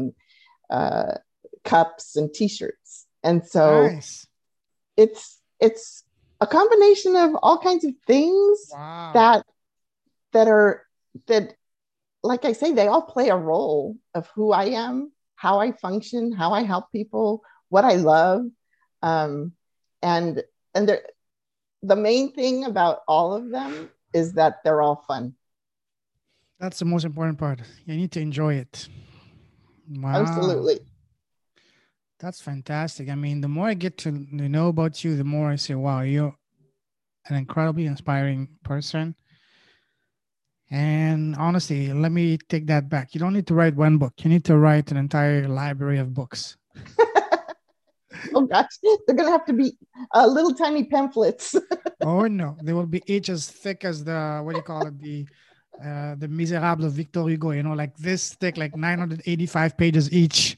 cups and t-shirts. And so nice. It's a combination of all kinds of things. Wow. that like I say, they all play a role of who I am, how I function, how I help people, what I love. And the main thing about all of them is that they're all fun. That's the most important part. You need to enjoy it. Wow. Absolutely. That's fantastic. I mean, the more I get to know about you, the more I say, wow, you're an incredibly inspiring person. And honestly, let me take that back. You don't need to write one book. You need to write an entire library of books. Oh gosh, they're going to have to be little tiny pamphlets. Oh no, they will be each as thick as the, what do you call it? The Miserables of Victor Hugo, like this thick, like 985 pages each.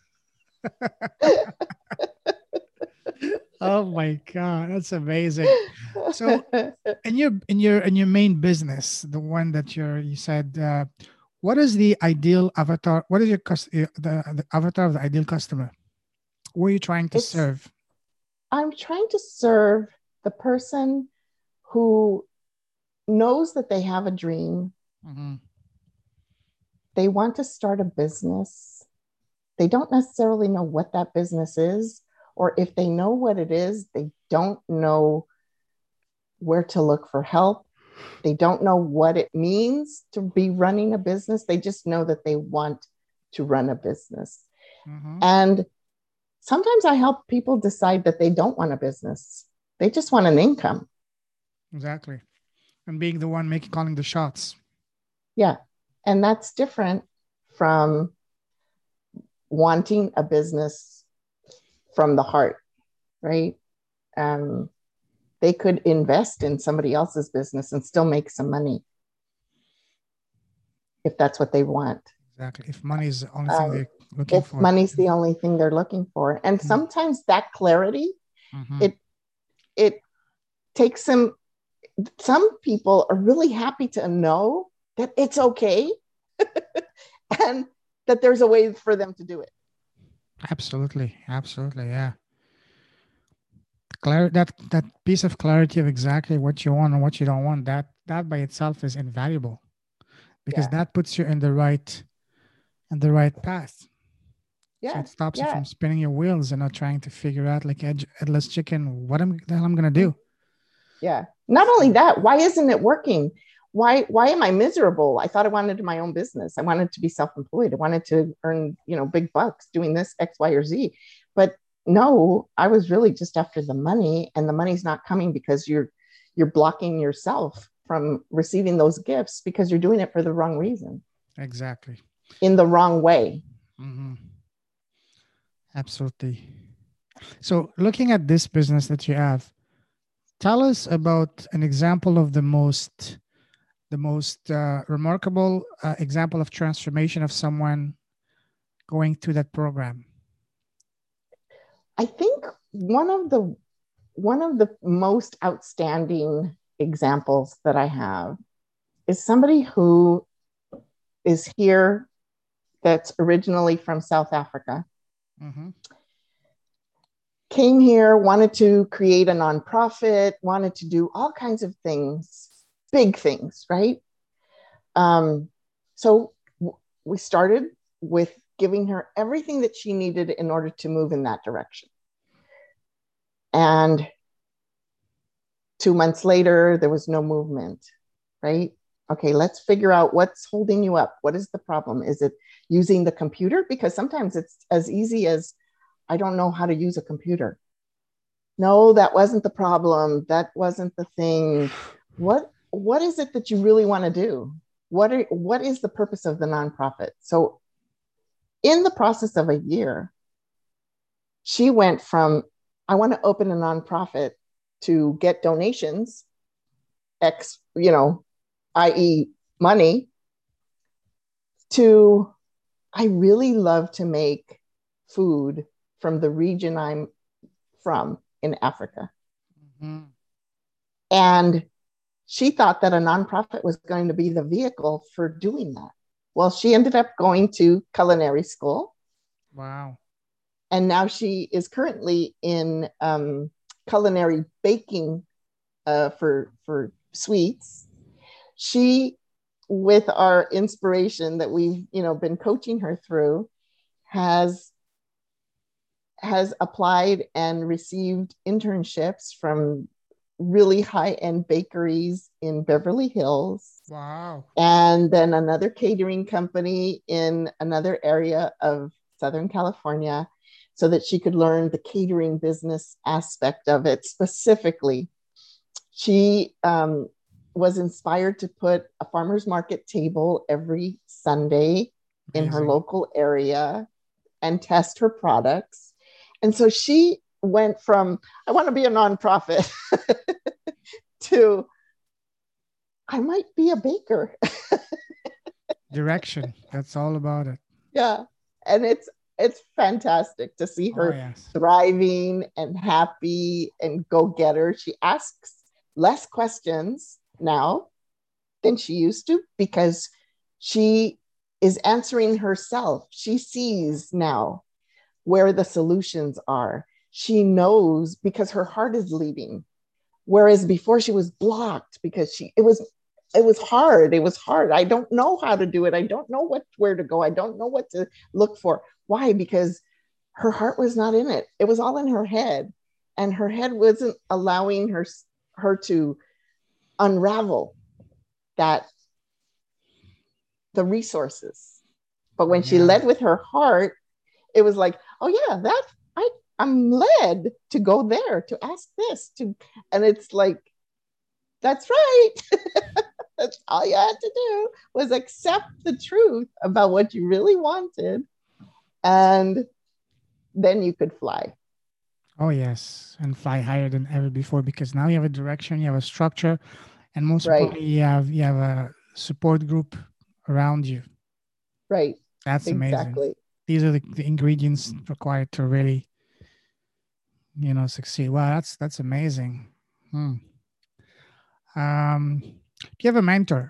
Oh my God, that's amazing. So in your main business, the one that you said, what is the ideal avatar? What is the avatar of the ideal customer? Who are you trying to serve? I'm trying to serve the person who knows that they have a dream. Mm-hmm. They want to start a business. They don't necessarily know what that business is, or if they know what it is, they don't know where to look for help. They don't know what it means to be running a business. They just know that they want to run a business. Mm-hmm. And sometimes I help people decide that they don't want a business. They just want an income. Exactly. And being the one calling the shots. Yeah. And that's different from wanting a business from the heart, right? They could invest in somebody else's business and still make some money if that's what they want. Exactly. If money is the only thing they're looking for. If money's the only thing they're looking for. And sometimes that clarity, it takes some people are really happy to know that it's okay and that there's a way for them to do it. Absolutely. Absolutely. Yeah. That piece of clarity of exactly what you want and what you don't want, that by itself is invaluable, because that puts you in the right path. Yeah. So it stops you from spinning your wheels and not trying to figure out like headless chicken, what the hell I'm going to do. Yeah. Not only that, why isn't it working? Why am I miserable? I thought I wanted my own business. I wanted to be self-employed. I wanted to earn, big bucks doing this X, Y, or Z. But no, I was really just after the money, and the money's not coming because you're blocking yourself from receiving those gifts because you're doing it for the wrong reason. Exactly. In the wrong way. Mm-hmm. Absolutely. So looking at this business that you have, tell us about an example of the most remarkable example of transformation of someone going through that program. I think one of the most outstanding examples that I have is somebody who is here that's originally from South Africa. Mm-hmm. Came here, wanted to create a nonprofit, wanted to do all kinds of things, big things, right? So we started with giving her everything that she needed in order to move in that direction. And 2 months later, there was no movement, right? Okay, let's figure out what's holding you up. What is the problem? Is it using the computer? Because sometimes it's as easy as, I don't know how to use a computer. No, that wasn't the problem. That wasn't the thing. What is it that you really want to do? What is the purpose of the nonprofit? So in the process of a year, she went from, I want to open a nonprofit, to get donations, i.e. money, to, I really love to make food from the region I'm from in Africa. Mm-hmm. And she thought that a nonprofit was going to be the vehicle for doing that. Well, she ended up going to culinary school. Wow. And now she is currently in culinary baking for sweets. She, with our inspiration that we've been coaching her through, has applied and received internships from really high-end bakeries in Beverly Hills. Wow. And then another catering company in another area of Southern California, so that she could learn the catering business aspect of it specifically. She was inspired to put a farmer's market table every Sunday in her local area and test her products. And so she went from, I want to be a nonprofit to, I might be a baker. Direction. That's all about it. Yeah. And it's fantastic to see her thriving and happy and go-getter. She asks less questions now than she used to, because she is answering herself. She sees now where the solutions are. She knows because her heart is leading. Whereas before she was blocked because it was hard. It was hard. I don't know how to do it. I don't know where to go. I don't know what to look for. Why? Because her heart was not in it. It was all in her head, and her head wasn't allowing her to unravel the resources. But when she led with her heart, it was like, oh yeah, I'm led to go there, to ask this, and it's like, that's right. That's all you had to do, was accept the truth about what you really wanted, and then you could fly. Oh yes, and fly higher than ever before, because now you have a direction, you have a structure, and most importantly, you have a support group around you. Right. That's amazing. These are the ingredients required to really, succeed. Wow, that's amazing. Do you have a mentor?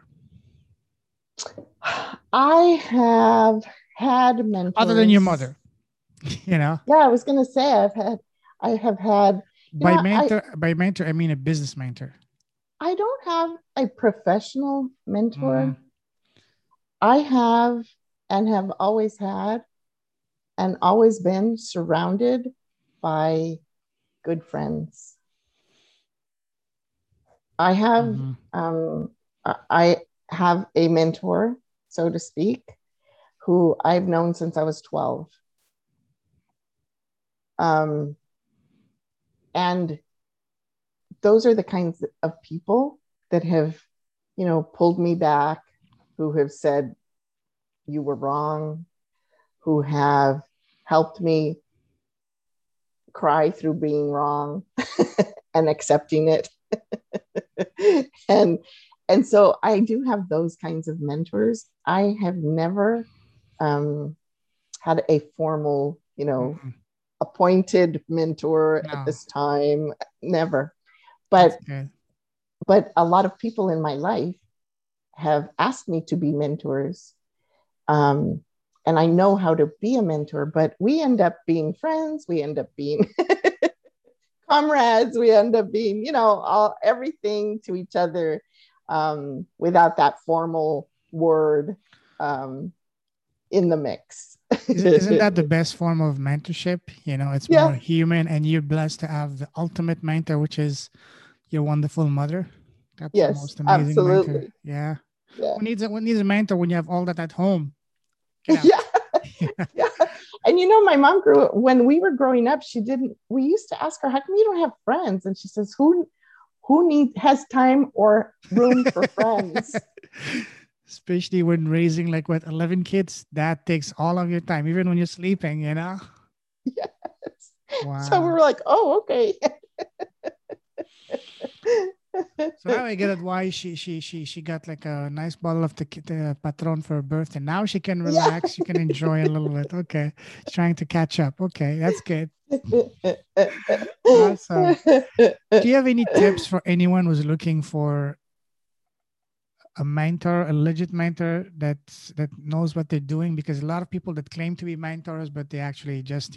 I have had mentors. Other than your mother, Yeah, I was going to say I have had. By mentor, I mean a business mentor. I don't have a professional mentor. I have and have always had and always been surrounded by good friends. I have I have a mentor, so to speak, who I've known since I was 12. And those are the kinds of people that have, pulled me back, who have said, you were wrong, who have helped me cry through being wrong and accepting it. And so I do have those kinds of mentors. I have never had a formal, appointed mentor at this time. Never. But a lot of people in my life have asked me to be mentors. And I know how to be a mentor, but we end up being friends. We end up being comrades. We end up being, everything to each other without that formal word. in the mix. Isn't that the best form of mentorship? It's more Yeah. human, and you're blessed to have the ultimate mentor, which is your wonderful mother. That's the Yes, most amazing mentor. absolutely. Yeah. Yeah. Who needs a mentor when you have all that at home? Get out. Yeah. Yeah. And my mom when we were growing up, we used to ask her, how come you don't have friends? And she says, who has time or room for friends? Especially when raising 11 kids, that takes all of your time, even when you're sleeping. Yes. So we Wow. were like, oh, okay. So now I get it why she got a nice bottle of the Patron for her birthday. Now she can Yeah. relax. She can enjoy a little bit. Okay. She's trying to catch up. Okay. That's good. Awesome. Do you have any tips for anyone who's looking for a mentor, a legit mentor that knows what they're doing? Because a lot of people that claim to be mentors, but they actually just,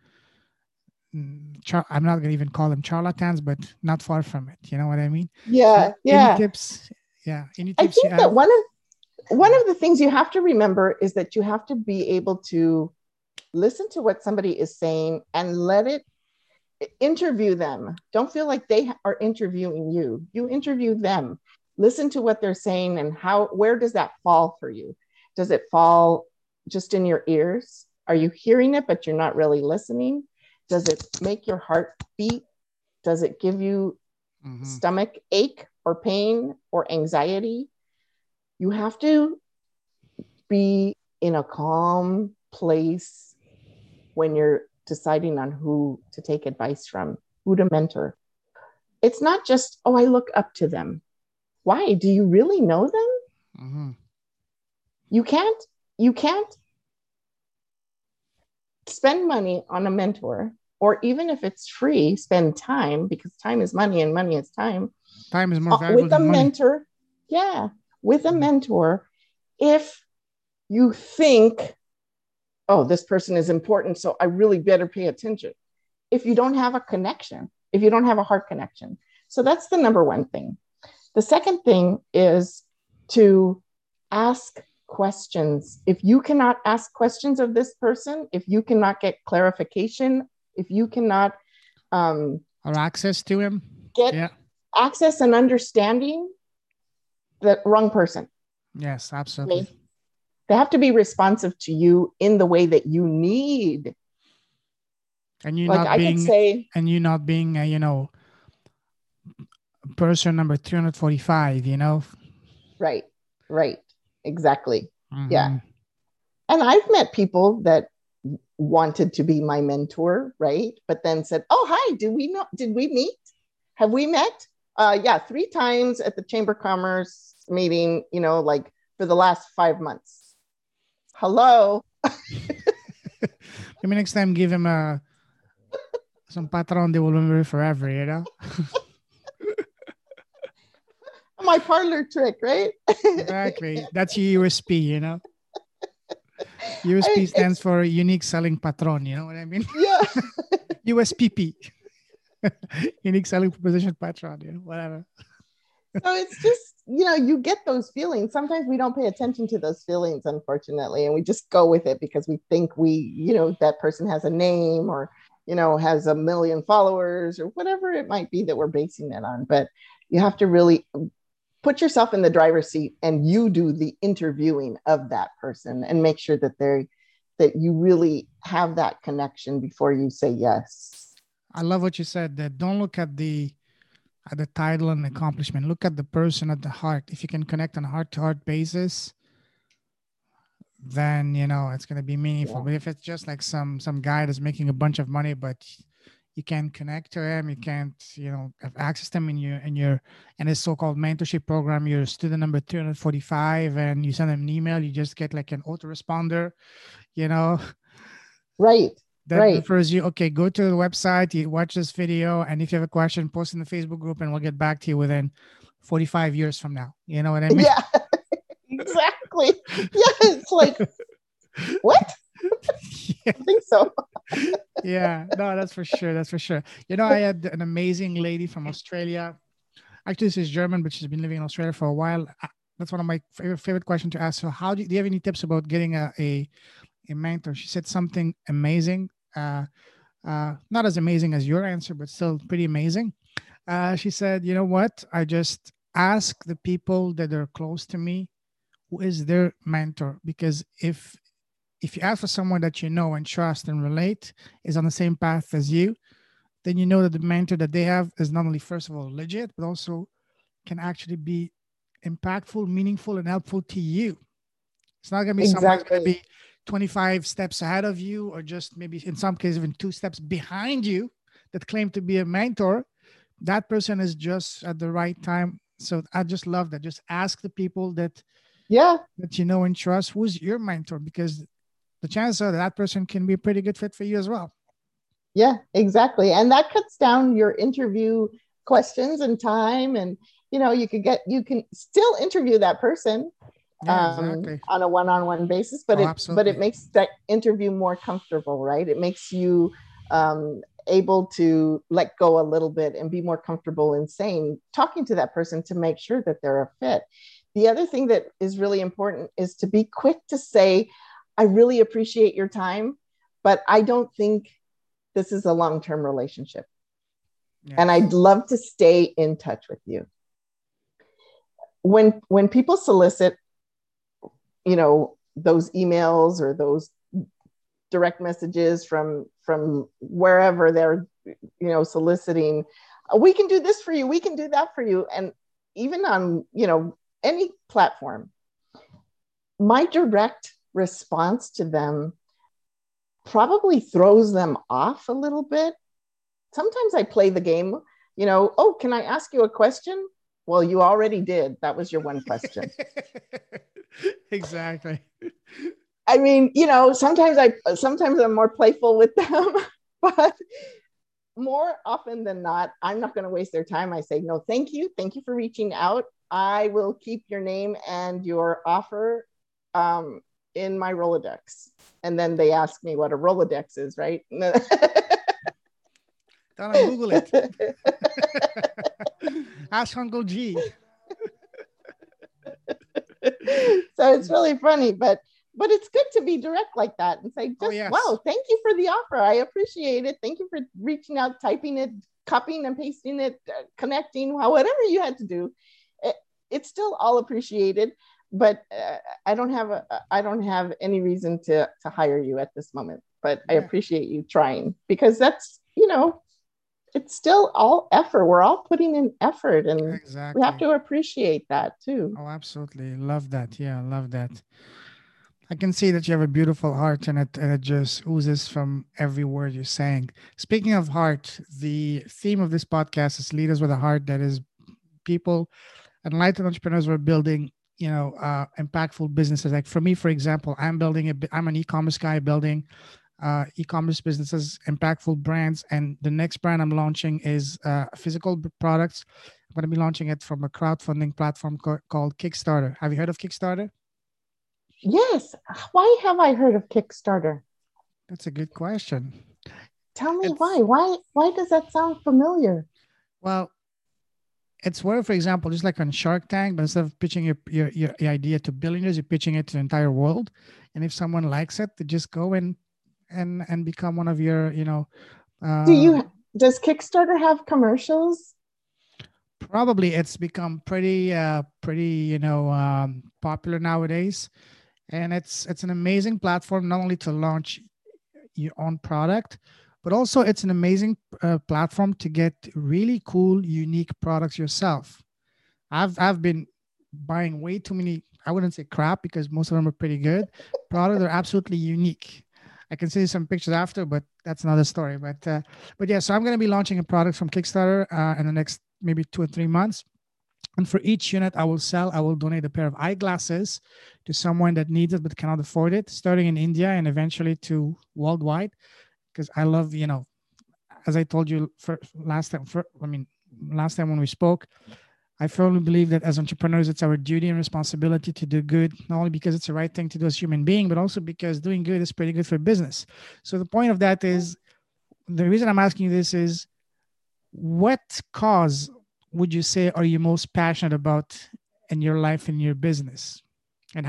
I'm not going to even call them charlatans, but not far from it. You know what I mean? So Yeah, any yeah. tips? Yeah. Any I tips you think that have? one of the things you have to remember is that you have to be able to listen to what somebody is saying and let it interview them. Don't feel like they are interviewing you. You interview them. Listen to what they're saying and where does that fall for you? Does it fall just in your ears? Are you hearing it, but you're not really listening? Does it make your heart beat? Does it give you stomach ache or pain or anxiety? You have to be in a calm place when you're deciding on who to take advice from, who to mentor. It's not just, oh, I look up to them. Why? Do you really know them? Mm-hmm. You can't spend money on a mentor, or even if it's free, spend time, because time is money and money is time, Time is more valuable with a than money. mentor. Yeah, with a mentor. If you think, oh, this person is important, so I really better pay attention. If you don't have a connection, if you don't have a heart connection. So that's the number one thing. The second thing is to ask questions. If you cannot ask questions of this person, if you cannot get clarification, if you cannot or access to him, get yeah, access and understanding, the wrong person. yes, absolutely. Okay? They have to be responsive to you in the way that you need. And you Like not I could being say, and you not being person number 345. right, right, exactly. Yeah. Mm-hmm. And I've met people that wanted to be my mentor, right? But then said, oh, hi, did we meet? Have we met? Yeah, 3 times at the Chamber of Commerce meeting, like for the last 5 months. Hello. Maybe next time give him some patron they will remember forever. My parlor trick, right? Exactly. That's your USP. USP stands It's for unique selling patron. You know what I mean? yeah. USPP. Unique selling proposition patron. Whatever. So it's just, you get those feelings. Sometimes we don't pay attention to those feelings, unfortunately, and we just go with it because we think that person has a name or, has a million followers or whatever it might be that we're basing it on. But you have to really put yourself in the driver's seat and you do the interviewing of that person and make sure that you really have that connection before you say yes. I love what you said, that don't look at the title and accomplishment. Look at the person at the heart. If you can connect on a heart-to-heart basis, then it's going to be meaningful. Yeah. But if it's just like some guy that's making a bunch of money, but you can't connect to him, you can't have access to him in his so-called mentorship program, you're student number 245, and you send him an email, you just get like an autoresponder, Right. that Right. refers you, okay, go to the website, you watch this video, and if you have a question, post in the Facebook group and we'll get back to you within 45 years from now. You know what I mean? Yeah, exactly. Yeah, it's like, what? Yeah. I think so. Yeah, no, that's for sure. That's for sure. I had an amazing lady from Australia. Actually, she's German, but she's been living in Australia for a while. that's one of my favorite questions to ask. So do you have any tips about getting a mentor? She said something amazing. Not as amazing as your answer, but still pretty amazing. She said, you know what? I just ask the people that are close to me who is their mentor. Because if you ask for someone that you know and trust and relate is on the same path as you, then you know that the mentor that they have is not only, first of all, legit, but also can actually be impactful, meaningful, and helpful to you. It's not going to be someone who's going to Exactly. be 25 steps ahead of you, or just maybe in some cases even 2 steps behind you that claim to be a mentor. That person is just at the right time. So I just love that. Just ask the people Yeah. that you know and trust who's your mentor, because the chances are that person can be a pretty good fit for you as well. Yeah, exactly. And that cuts down your interview questions and time. And, you can still interview that person Yeah, exactly. on a one-on-one basis, Oh, but it absolutely. makes that interview more comfortable, right? It makes you able to let go a little bit and be more comfortable in talking to that person to make sure that they're a fit. The other thing that is really important is to be quick to say, I really appreciate your time, but I don't think this is a long-term relationship. And Yes. I'd love to stay in touch with you. When people solicit, those emails or those direct messages from wherever they're, soliciting, we can do this for you, we can do that for you. And even on, any platform, my direct response to them probably throws them off a little bit. Sometimes I play the game, oh, can I ask you a question? Well, you already did. That was your one question. Exactly. I mean, sometimes I'm more playful with them, but more often than not, I'm not going to waste their time. I say, no, thank you. Thank you for reaching out. I will keep your name and your offer in my Rolodex. And then they ask me what a Rolodex is, right? Don't Google it. Ask Uncle G. So it's really funny, but it's good to be direct like that and say, Oh, just, yes. wow, thank you for the offer. I appreciate it. Thank you for reaching out, typing it, copying and pasting it, connecting, whatever you had to do. It's still all appreciated, but I don't have any reason to hire you at this moment. But I Yeah, appreciate you trying, because that's, it's still all effort. We're all putting in effort, and we have exactly. to appreciate that too. Oh, absolutely. Love that. Yeah, love that. I can see that you have a beautiful heart, and it just oozes from every word you're saying. Speaking of heart, the theme of this podcast is leaders with a heart. That is, people, enlightened entrepreneurs who are building, impactful businesses. Like for me, for example, I'm an e-commerce guy building e-commerce businesses, impactful brands. And the next brand I'm launching is physical products. I'm going to be launching it from a crowdfunding platform called Kickstarter. Have you heard of Kickstarter? Yes. Why have I heard of Kickstarter? That's a good question. Tell me why. It's Why does that sound familiar? well, it's where, for example, just like on Shark Tank, but instead of pitching your idea to billionaires, you're pitching it to the entire world. And if someone likes it, they just go and become one of your, Do uh, you does Kickstarter have commercials? probably it's become pretty popular nowadays. And it's an amazing platform, not only to launch your own product, but also it's an amazing platform to get really cool, unique products yourself. I've been buying way too many. I wouldn't say crap, because most of them are pretty good. Products are absolutely unique. I can see some pictures after, but that's another story. But yeah, so I'm going to be launching a product from Kickstarter in the next maybe 2 or 3 months. And for each unit I will donate a pair of eyeglasses to someone that needs it but cannot afford it, starting in India and eventually to worldwide. Because I love, as I told you last time when we spoke, I firmly believe that as entrepreneurs, it's our duty and responsibility to do good, not only because it's the right thing to do as human being, but also because doing good is pretty good for business. So the point of that is, the reason I'm asking you this is, what cause would you say are you most passionate about in your life, in your business? And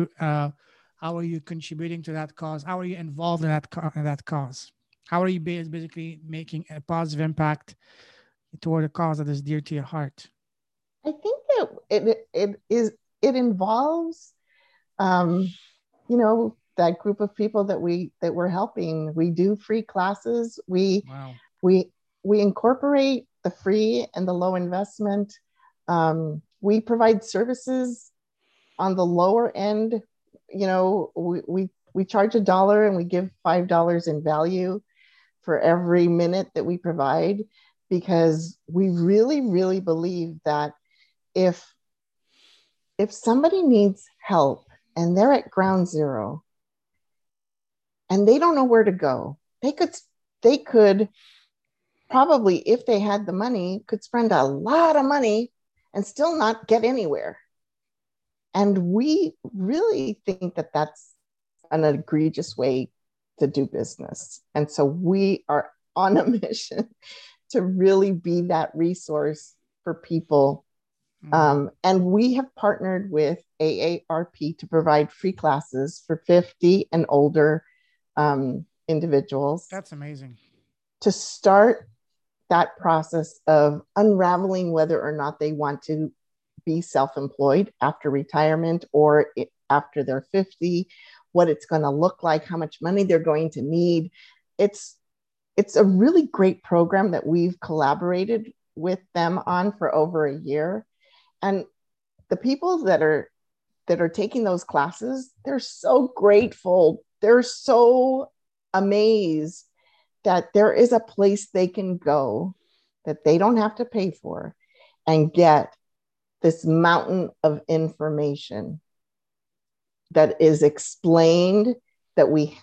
how are you contributing to that cause? How are you involved in that cause? How are you basically making a positive impact toward a cause that is dear to your heart? I think that it involves, you know, that group of people that we're helping. We do free classes. Wow. We incorporate the free and the low investment. We provide services on the lower end. You know, we charge $1 and we give $5 in value for every minute that we provide, because we really believe that if somebody needs help and they're at ground zero and they don't know where to go, they could probably, if they had the money, could spend a lot of money and still not get anywhere. And we really think that that's an egregious way to do business. And so we are on a mission to really be that resource for people. And we have partnered with AARP to provide free classes for 50 and older individuals. That's amazing. To start that process of unraveling whether or not they want to be self-employed after retirement or after they're 50, what it's going to look like, how much money they're going to need. It's a really great program that we've collaborated with them on for over a year. And the people that are taking those classes, they're so grateful. They're so amazed that there is a place they can go that they don't have to pay for and get this mountain of information that is explained, that we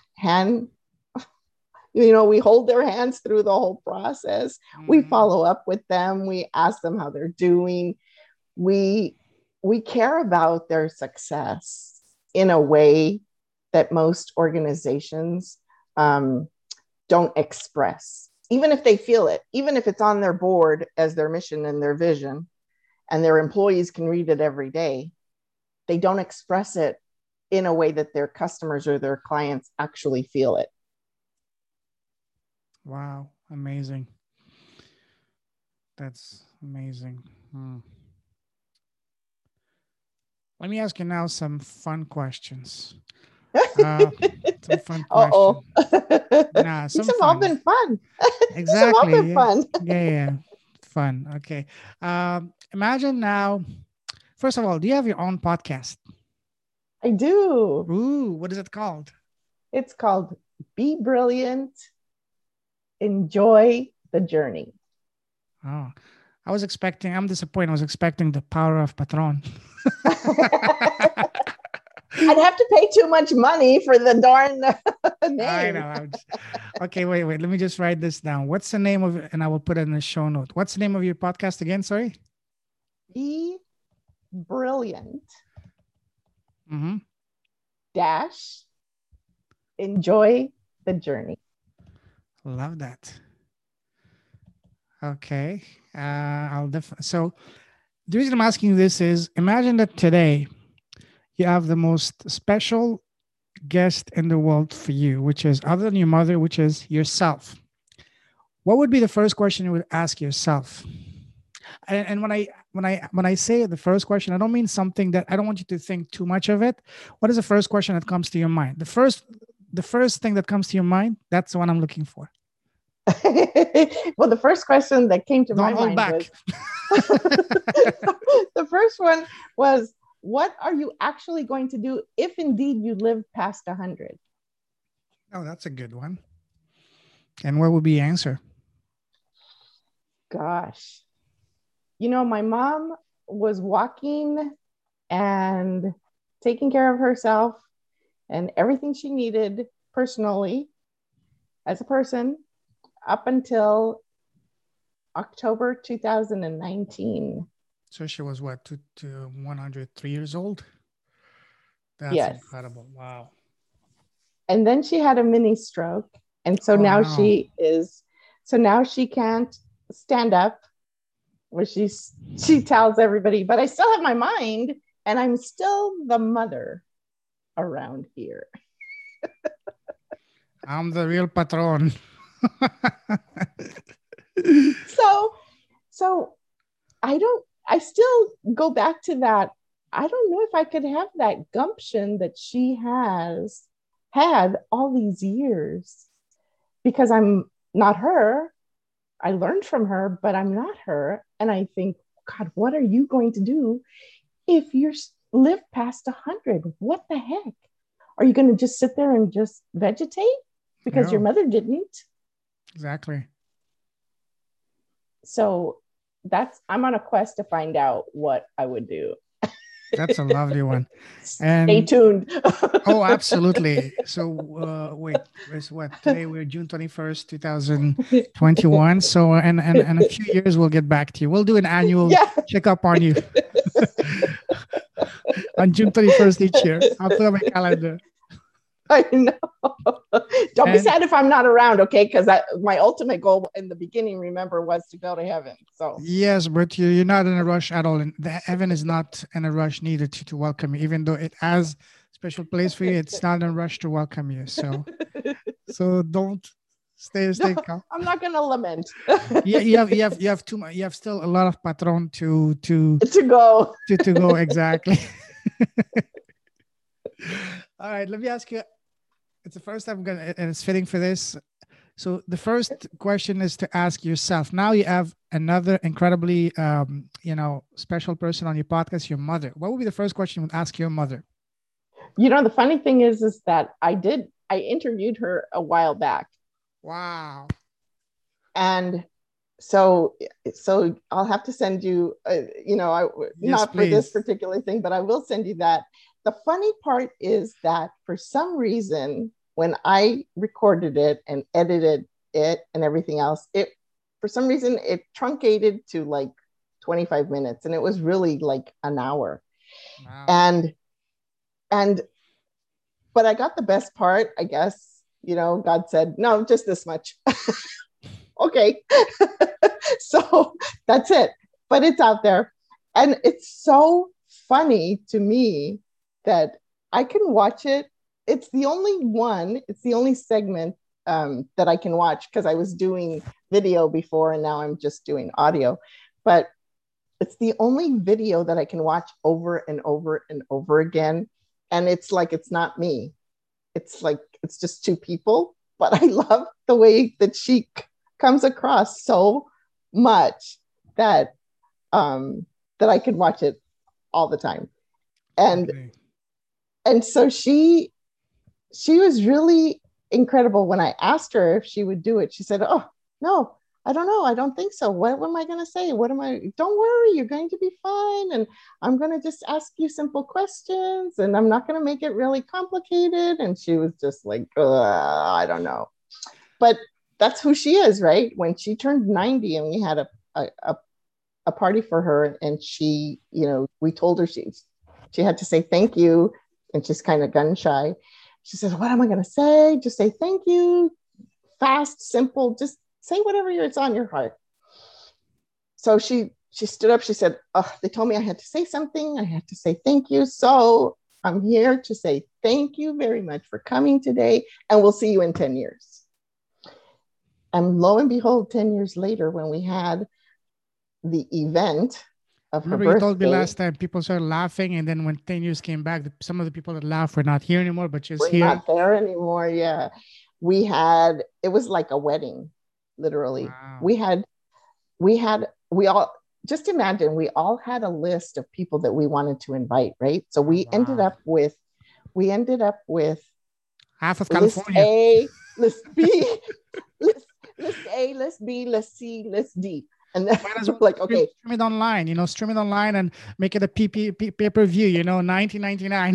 hold their hands through the whole process. We follow up with them. We ask them how they're doing. We care about their success in a way that most organizations don't express, even if they feel it, even if it's on their board as their mission and their vision, and their employees can read it every day. They don't express it in a way that their customers or their clients actually feel it. Wow. Amazing. That's amazing. Let me ask you now some fun questions. Some fun questions. Nah, These have all been fun. Exactly. These have all been fun. Yeah. Fun. Okay. Imagine now, first of all, do you have your own podcast? I do. Ooh, what is it called? It's called Be Brilliant, Enjoy the Journey. Oh, I'm disappointed. I was expecting The Power of Patron. I'd have to pay too much money for the darn name. I know. Okay, wait. Let me just write this down. What's the name of it? And I will put it in the show note. What's the name of your podcast again? Sorry. Be Brilliant. Dash. Enjoy the Journey. Love that. Okay. So the reason I'm asking this is, imagine that today you have the most special guest in the world for you, which is, other than your mother, which is yourself. What would be the first question you would ask yourself? And when I say the first question, I don't mean something that I don't want you to think too much of it. What is the first question that comes to your mind? The first thing that comes to your mind, that's the one I'm looking for. Well, the first question that came to my mind was the first one was, what are you actually going to do if indeed you live past 100? Oh, that's a good one. And what would be the answer? Gosh. My mom was walking and taking care of herself and everything she needed personally as a person up until October 2019. So she was what, to 103 years old? That's incredible. Wow. And then she had a mini stroke. And so now she can't stand up. where she tells everybody, but I still have my mind and I'm still the mother around here. I'm the real patron. So I still go back to that. I don't know if I could have that gumption that she has had all these years because I'm not her. I learned from her, but I'm not her. And I think, God, what are you going to do if you live past 100? What the heck? Are you going to just sit there and just vegetate because your mother didn't? Exactly. So I'm on a quest to find out what I would do. That's a lovely one. And stay tuned. Oh, absolutely. So wait, it's what today? We're June 21st, 2021. So in a few years we'll get back to you. We'll do an annual checkup on you on June 21st each year. I'll put on my calendar. I know. Don't be sad if I'm not around, okay? Because my ultimate goal in the beginning, remember, was to go to heaven. So yes, but you're not in a rush at all, and the heaven is not in a rush neither to welcome you. Even though it has a special place for you, it's not in a rush to welcome you. So don't stay calm. I'm not going to lament. You have too much. You have still a lot of patron to go to go exactly. All right, let me ask you. It's the first time and it's fitting for this. So the first question is to ask yourself. Now you have another incredibly, special person on your podcast, your mother. What would be the first question you would ask your mother? The funny thing is that I interviewed her a while back. Wow. And so I'll have to send you, not for this particular thing, but I will send you that. The funny part is that for some reason, when I recorded it and edited it and everything else, for some reason it truncated to like 25 minutes, and it was really like an hour. Wow. But I got the best part, I guess. God said, no, just this much. Okay. So that's it. But it's out there. And it's so funny to me that I can watch it. It's the only segment that I can watch, because I was doing video before and now I'm just doing audio. But it's the only video that I can watch over and over and over again. And it's like, it's not me. It's like, it's just two people. But I love the way that she comes across so much that I could watch it all the time. And so she was really incredible. When I asked her if she would do it, she said, oh, no, I don't know. I don't think so. What am I going to say? Don't worry, you're going to be fine. And I'm going to just ask you simple questions and I'm not going to make it really complicated. And she was just like, I don't know. But that's who she is, right? When she turned 90 and we had a party for her, and she, we told her she had to say thank you, and she's kind of gun shy. She says, what am I going to say? Just say thank you. Fast, simple, just say whatever it's on your heart. So she stood up. She said, oh, they told me I had to say something. I had to say thank you. So I'm here to say thank you very much for coming today, and we'll see you in 10 years. And lo and behold, 10 years later, when we had the event of her birthday. You told me last time people started laughing, and then when 10 years came back, some of the people that laughed were not here anymore, but just here. Not there anymore, yeah. It was like a wedding, literally. Wow. We all, just imagine, we all had a list of people that we wanted to invite, right? So we ended up with half of California. List A, list B, list A, list B, list C, list D. And then like, okay. Stream it online, and make it a pay-per-view, $19.99.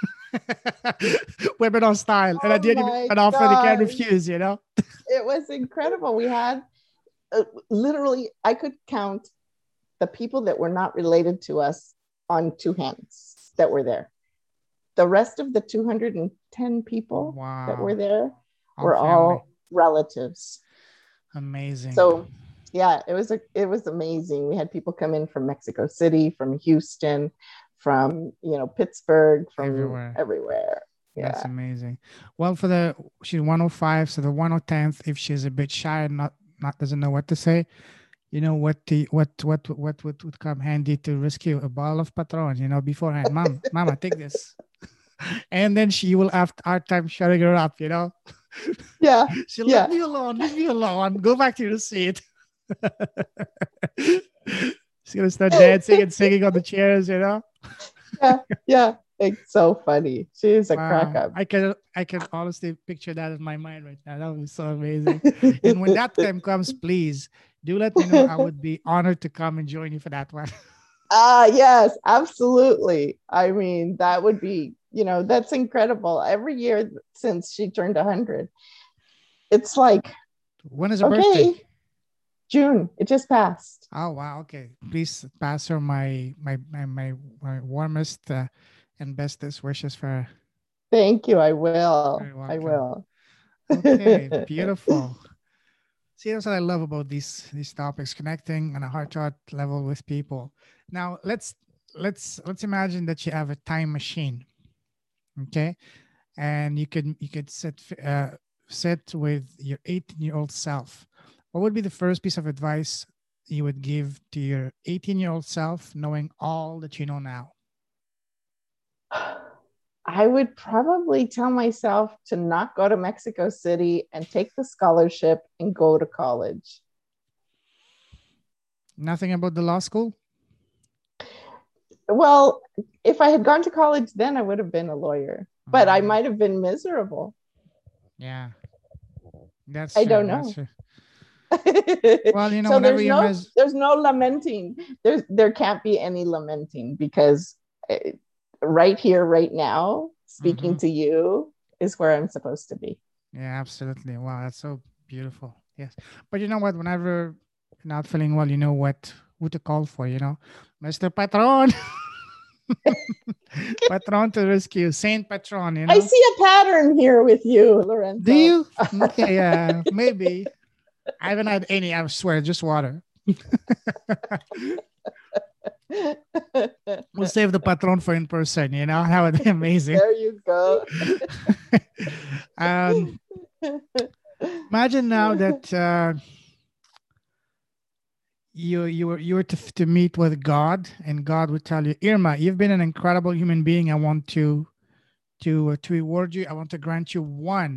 Webinar style. And at the end, you make an offer you can't refuse, It was incredible. We had literally, I could count the people that were not related to us on two hands that were there. The rest of the 210 people that were there were all relatives. Amazing. So Yeah, it was amazing. We had people come in from Mexico City, from Houston, from Pittsburgh, from Everywhere. everywhere. That's Yeah. amazing. Well, for the she's 105, so the 110th, if she's a bit shy and not doesn't know what to say, you know what would come handy to rescue a bottle of Patron, beforehand. Mama, take this. And then she will have hard time shutting her up. Yeah. She'll Yeah. leave me alone. Go back to your seat. She's gonna start dancing and singing on the chairs. Yeah. Yeah. It's so funny. She's a crack Wow. up. I can honestly picture that in my mind right now. That would be so amazing. And when that time comes, please do let me know. I would be honored to come and join you for that one. Yes, absolutely. I mean, that would be, that's incredible. Every year since she turned 100, it's like, When is her birthday? okay, June, it just passed. Oh wow, okay. Please pass her my warmest and bestest wishes for her. Thank you. I will. Very I welcome. will. Okay, beautiful. See, that's what I love about these topics, connecting on a heart-to-heart level with people. Now, let's imagine that you have a time machine, okay, and you could sit with your 18-year-old self. What would be the first piece of advice you would give to your 18-year-old self, knowing all that you know now? I would probably tell myself to not go to Mexico City and take the scholarship and go to college. Nothing about the law school? Well, if I had gone to college then, I would have been a lawyer, but I Um, might have been miserable. yeah, that's I true. don't That's know. true. Well, So whenever you miss. there's no lamenting. There can't be any lamenting because right here, right now, speaking Mhm. to you is where I'm supposed to be. Yeah, absolutely. Wow, that's so beautiful. Yes. But you know what? Whenever you're not feeling well, you know who to call for. Mr. Patron. Patron to rescue. Saint Patron, I see a pattern here with you, Do Lorenzo. you? Okay, yeah, maybe. I haven't had any, I swear, just water. We'll save the Patron for in person. That would be amazing. There you go. um, Imagine now that you were to meet with God, and God would tell you, Irma, you've been an incredible human being. I want to reward you. I want to grant you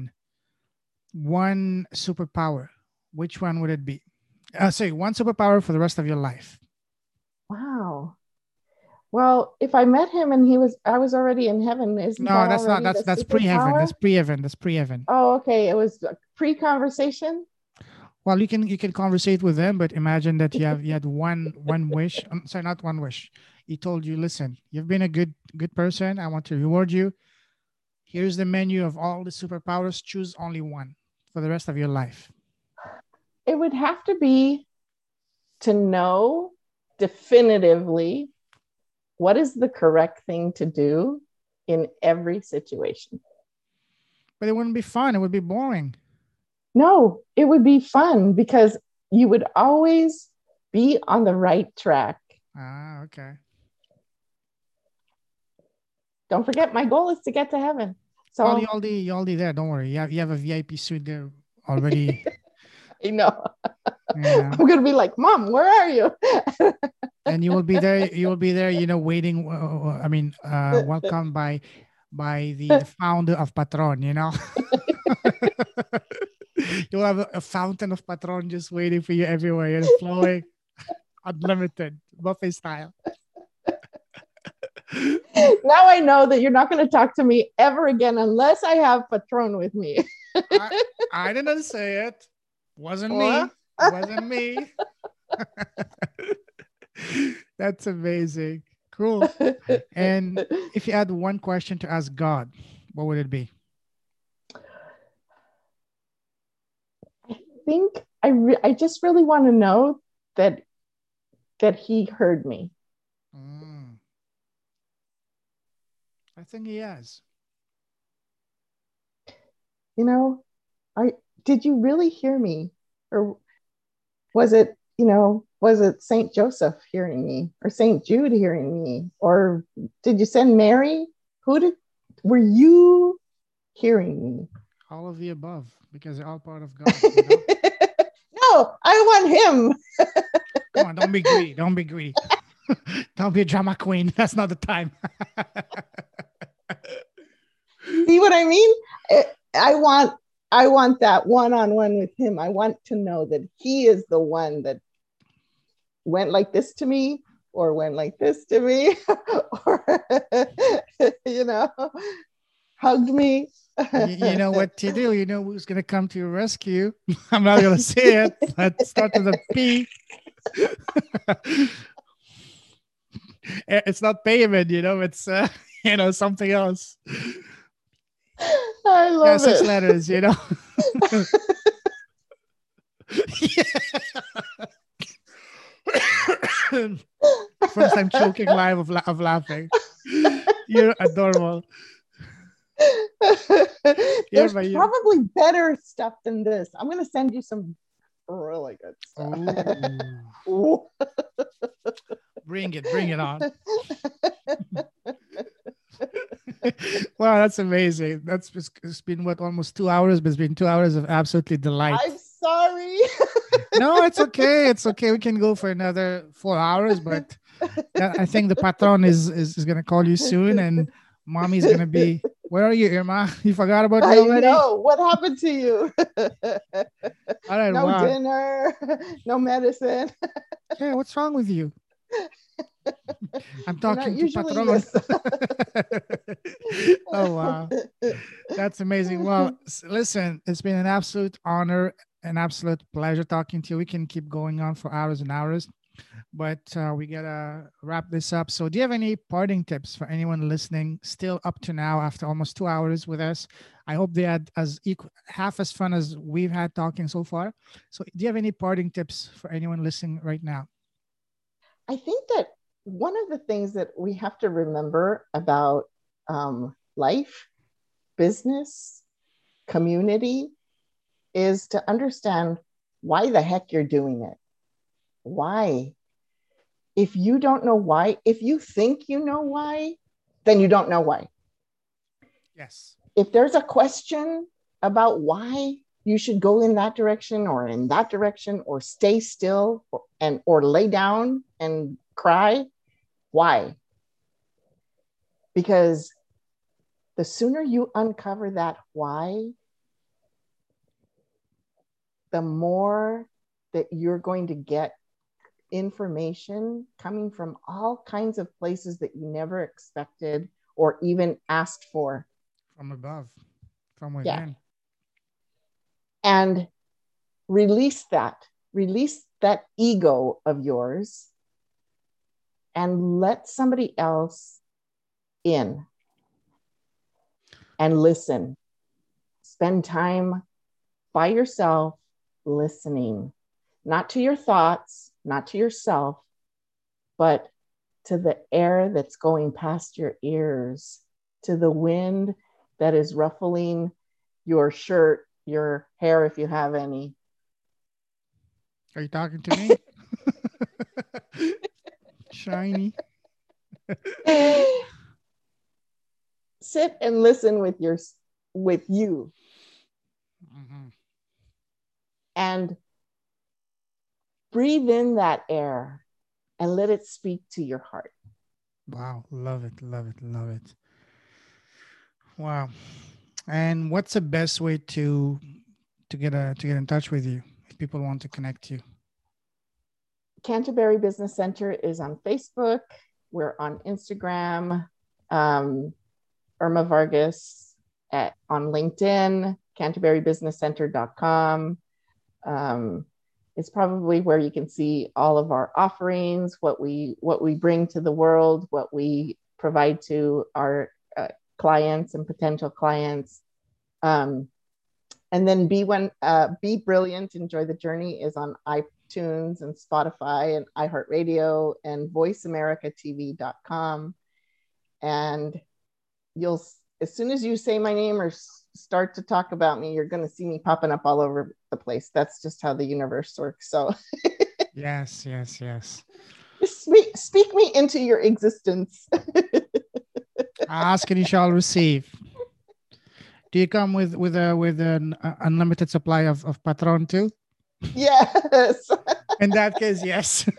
one superpower. Which one would it be? Say one superpower for the rest of your life. Wow. Well, if I met him and I was already in heaven, isn't No, that that's not. already That's the that's pre-heaven. That's superpower? pre-heaven. That's pre-heaven. Oh, okay. It was a pre-conversation. Well, you can conversate with them, but imagine that you had one wish. Sorry, not one wish. He told you, listen, you've been a good person. I want to reward you. Here's the menu of all the superpowers. Choose only one for the rest of your life. It would have to be to know definitively what is the correct thing to do in every situation. But it wouldn't be fun. It would be boring. No, it would be fun because you would always be on the right track. Ah, okay. Don't forget, my goal is to get to heaven. Well, you So already you already there. Don't worry. You have a VIP suite there already. I know Yeah. I'm going to be like, Mom, where are you? And you will be there. You will be there. Waiting. I mean, welcomed by the founder of Patron. You'll have a fountain of Patron just waiting for you everywhere and flowing, unlimited buffet style. Now I know that you're not going to talk to me ever again unless I have Patron with me. I I didn't say it. Wasn't me. Wasn't me. That's amazing. Cool. And if you had one question to ask God, what would it be? think I just really want to know that he heard me. Mm, I think he has. You know, I did you really hear me, or was it was it St. Joseph hearing me or St. Jude hearing me? Or did you send Mary? Were you hearing me? All of the above, because they're all part of God. You know? No, I want him. Come on, don't be greedy. Don't be greedy. Don't be a drama queen. That's not the time. See what I mean? I want that one-on-one with him. I want to know that he is the one that went like this to me or went like this to me or hugged me. You know what to do. You know who's going to come to your rescue. I'm not going to say it. Let's start with a P. It's not payment, it's something else. I love it. 6 letters, First time choking live of laughing. You're adorable. There's probably better stuff than this. I'm going to send you some really good stuff. Bring it on. Wow, that's amazing. It's been almost 2 hours, but it's been 2 hours of absolutely delight. I'm sorry. No, it's okay. It's okay. We can go for another 4 hours, but I think the patron is going to call you soon, and mommy's going to be, where are you, Irma? You forgot about me already? I know. What happened to you? All right, no dinner, no medicine. Yeah, what's wrong with you? I'm talking to Patron. Oh, wow. That's amazing. Well, listen, it's been an absolute honor, an absolute pleasure talking to you. We can keep going on for hours and hours, but we got to wrap this up. So do you have any parting tips for anyone listening still up to now after almost 2 hours with us? I hope they had half as fun as we've had talking so far. So do you have any parting tips for anyone listening right now? I think that one of the things that we have to remember about life, business, community is to understand why the heck you're doing it. Why? If you don't know why, if you think you know why, then you don't know why. Yes. If there's a question about why you should go in that direction or in that direction or stay still or lay down and cry, why? Because the sooner you uncover that why, the more that you're going to get information coming from all kinds of places that you never expected or even asked for. From above, from within. Yeah. And release that ego of yours and let somebody else in and listen. Spend time by yourself listening, not to your thoughts, not to yourself, but to the air that's going past your ears, to the wind that is ruffling your shirt, your hair, if you have any. Are you talking to me? Shiny. Sit and listen with you. Mm-hmm. And breathe in that air and let it speak to your heart. Wow. Love it. Love it. Love it. Wow. And what's the best way to get in touch with you if people want to connect you? Canterbury Business Center is on Facebook. We're on Instagram. Irma Vargas on LinkedIn, canterburybusinesscenter.com. It's probably where you can see all of our offerings, what we bring to the world, what we provide to our clients and potential clients. And then Be Brilliant, Enjoy the Journey is on iTunes and Spotify and iHeartRadio and voiceamericatv.com. And as soon as you say my name or start to talk about me, you're going to see me popping up all over the place. That's just how the universe works. So Yes, yes, yes. Speak me into your existence. Ask and you shall receive. Do you come with an unlimited supply of Patron too? Yes. In that case, yes.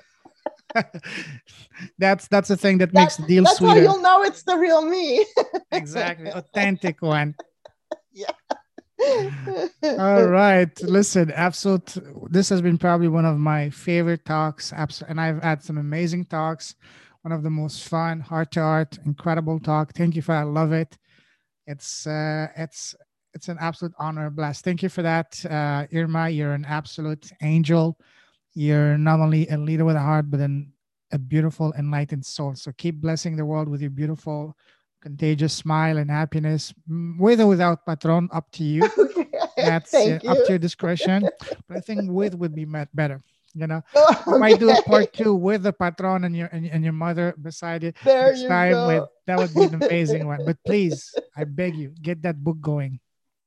That's the thing that makes the deal That's how sweeter. you'll know it's the real me. Exactly, authentic one. Yeah. All right, listen, absolute. This has been probably one of my favorite talks, and I've had some amazing talks. One of the most fun, heart to heart, incredible talk. Thank you for that. I love it. It's uh, it's it's an absolute honor, a blast. Thank you for that, Irma. You're an absolute angel. You're not only a leader with a heart, but a beautiful, enlightened soul. So keep blessing the world with your beautiful, contagious smile and happiness, with or without Patron, up to you. Okay. That's Thank up you. to your discretion. But I think with would be met better. You know, we might do a Okay. part two with the Patron and your mother beside it There next you time. With go. that would be an amazing one. But please, I beg you, get that book going.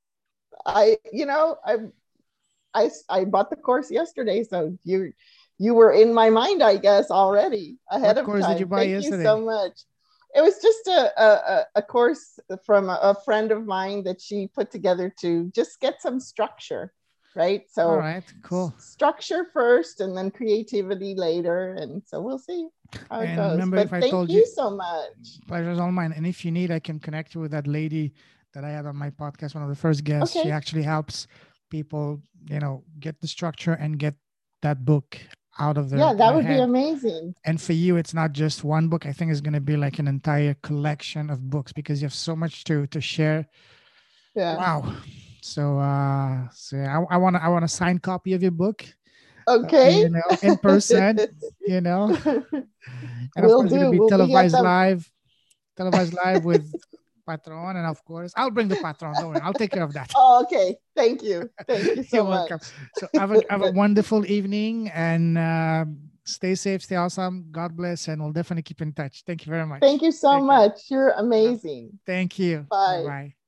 I bought the course yesterday, so you were in my mind, I guess, already ahead What of course did you time. buy Thank you so yesterday? much. It was just a course from a friend of mine that she put together to just get some structure, right? All So right, cool. structure first and then creativity later. And so we'll see how it And goes. remember, if But I thank told you, you so much. pleasure's all mine. And if you need, I can connect you with that lady that I had on my podcast, one of the first guests. She Okay. actually helps people, get the structure and get that book out of Yeah, that their would be head. amazing. And for you, it's not just one book. I think it's going to be like an entire collection of books because you have so much to share. Yeah. Wow. So I want a signed copy of your book, Okay. in person, you know, and of Will course it's going to do. be We'll be at the televised live with Patron, and of course I'll bring the Patron. Don't worry, I'll take care of that. Oh, okay. Thank you. Thank you You're so much. welcome. So have a wonderful evening, and stay safe, stay awesome. God bless, and we'll definitely keep in touch. Thank you very much. Thank you so Take care. much. You're amazing. Thank you. Bye Bye. bye.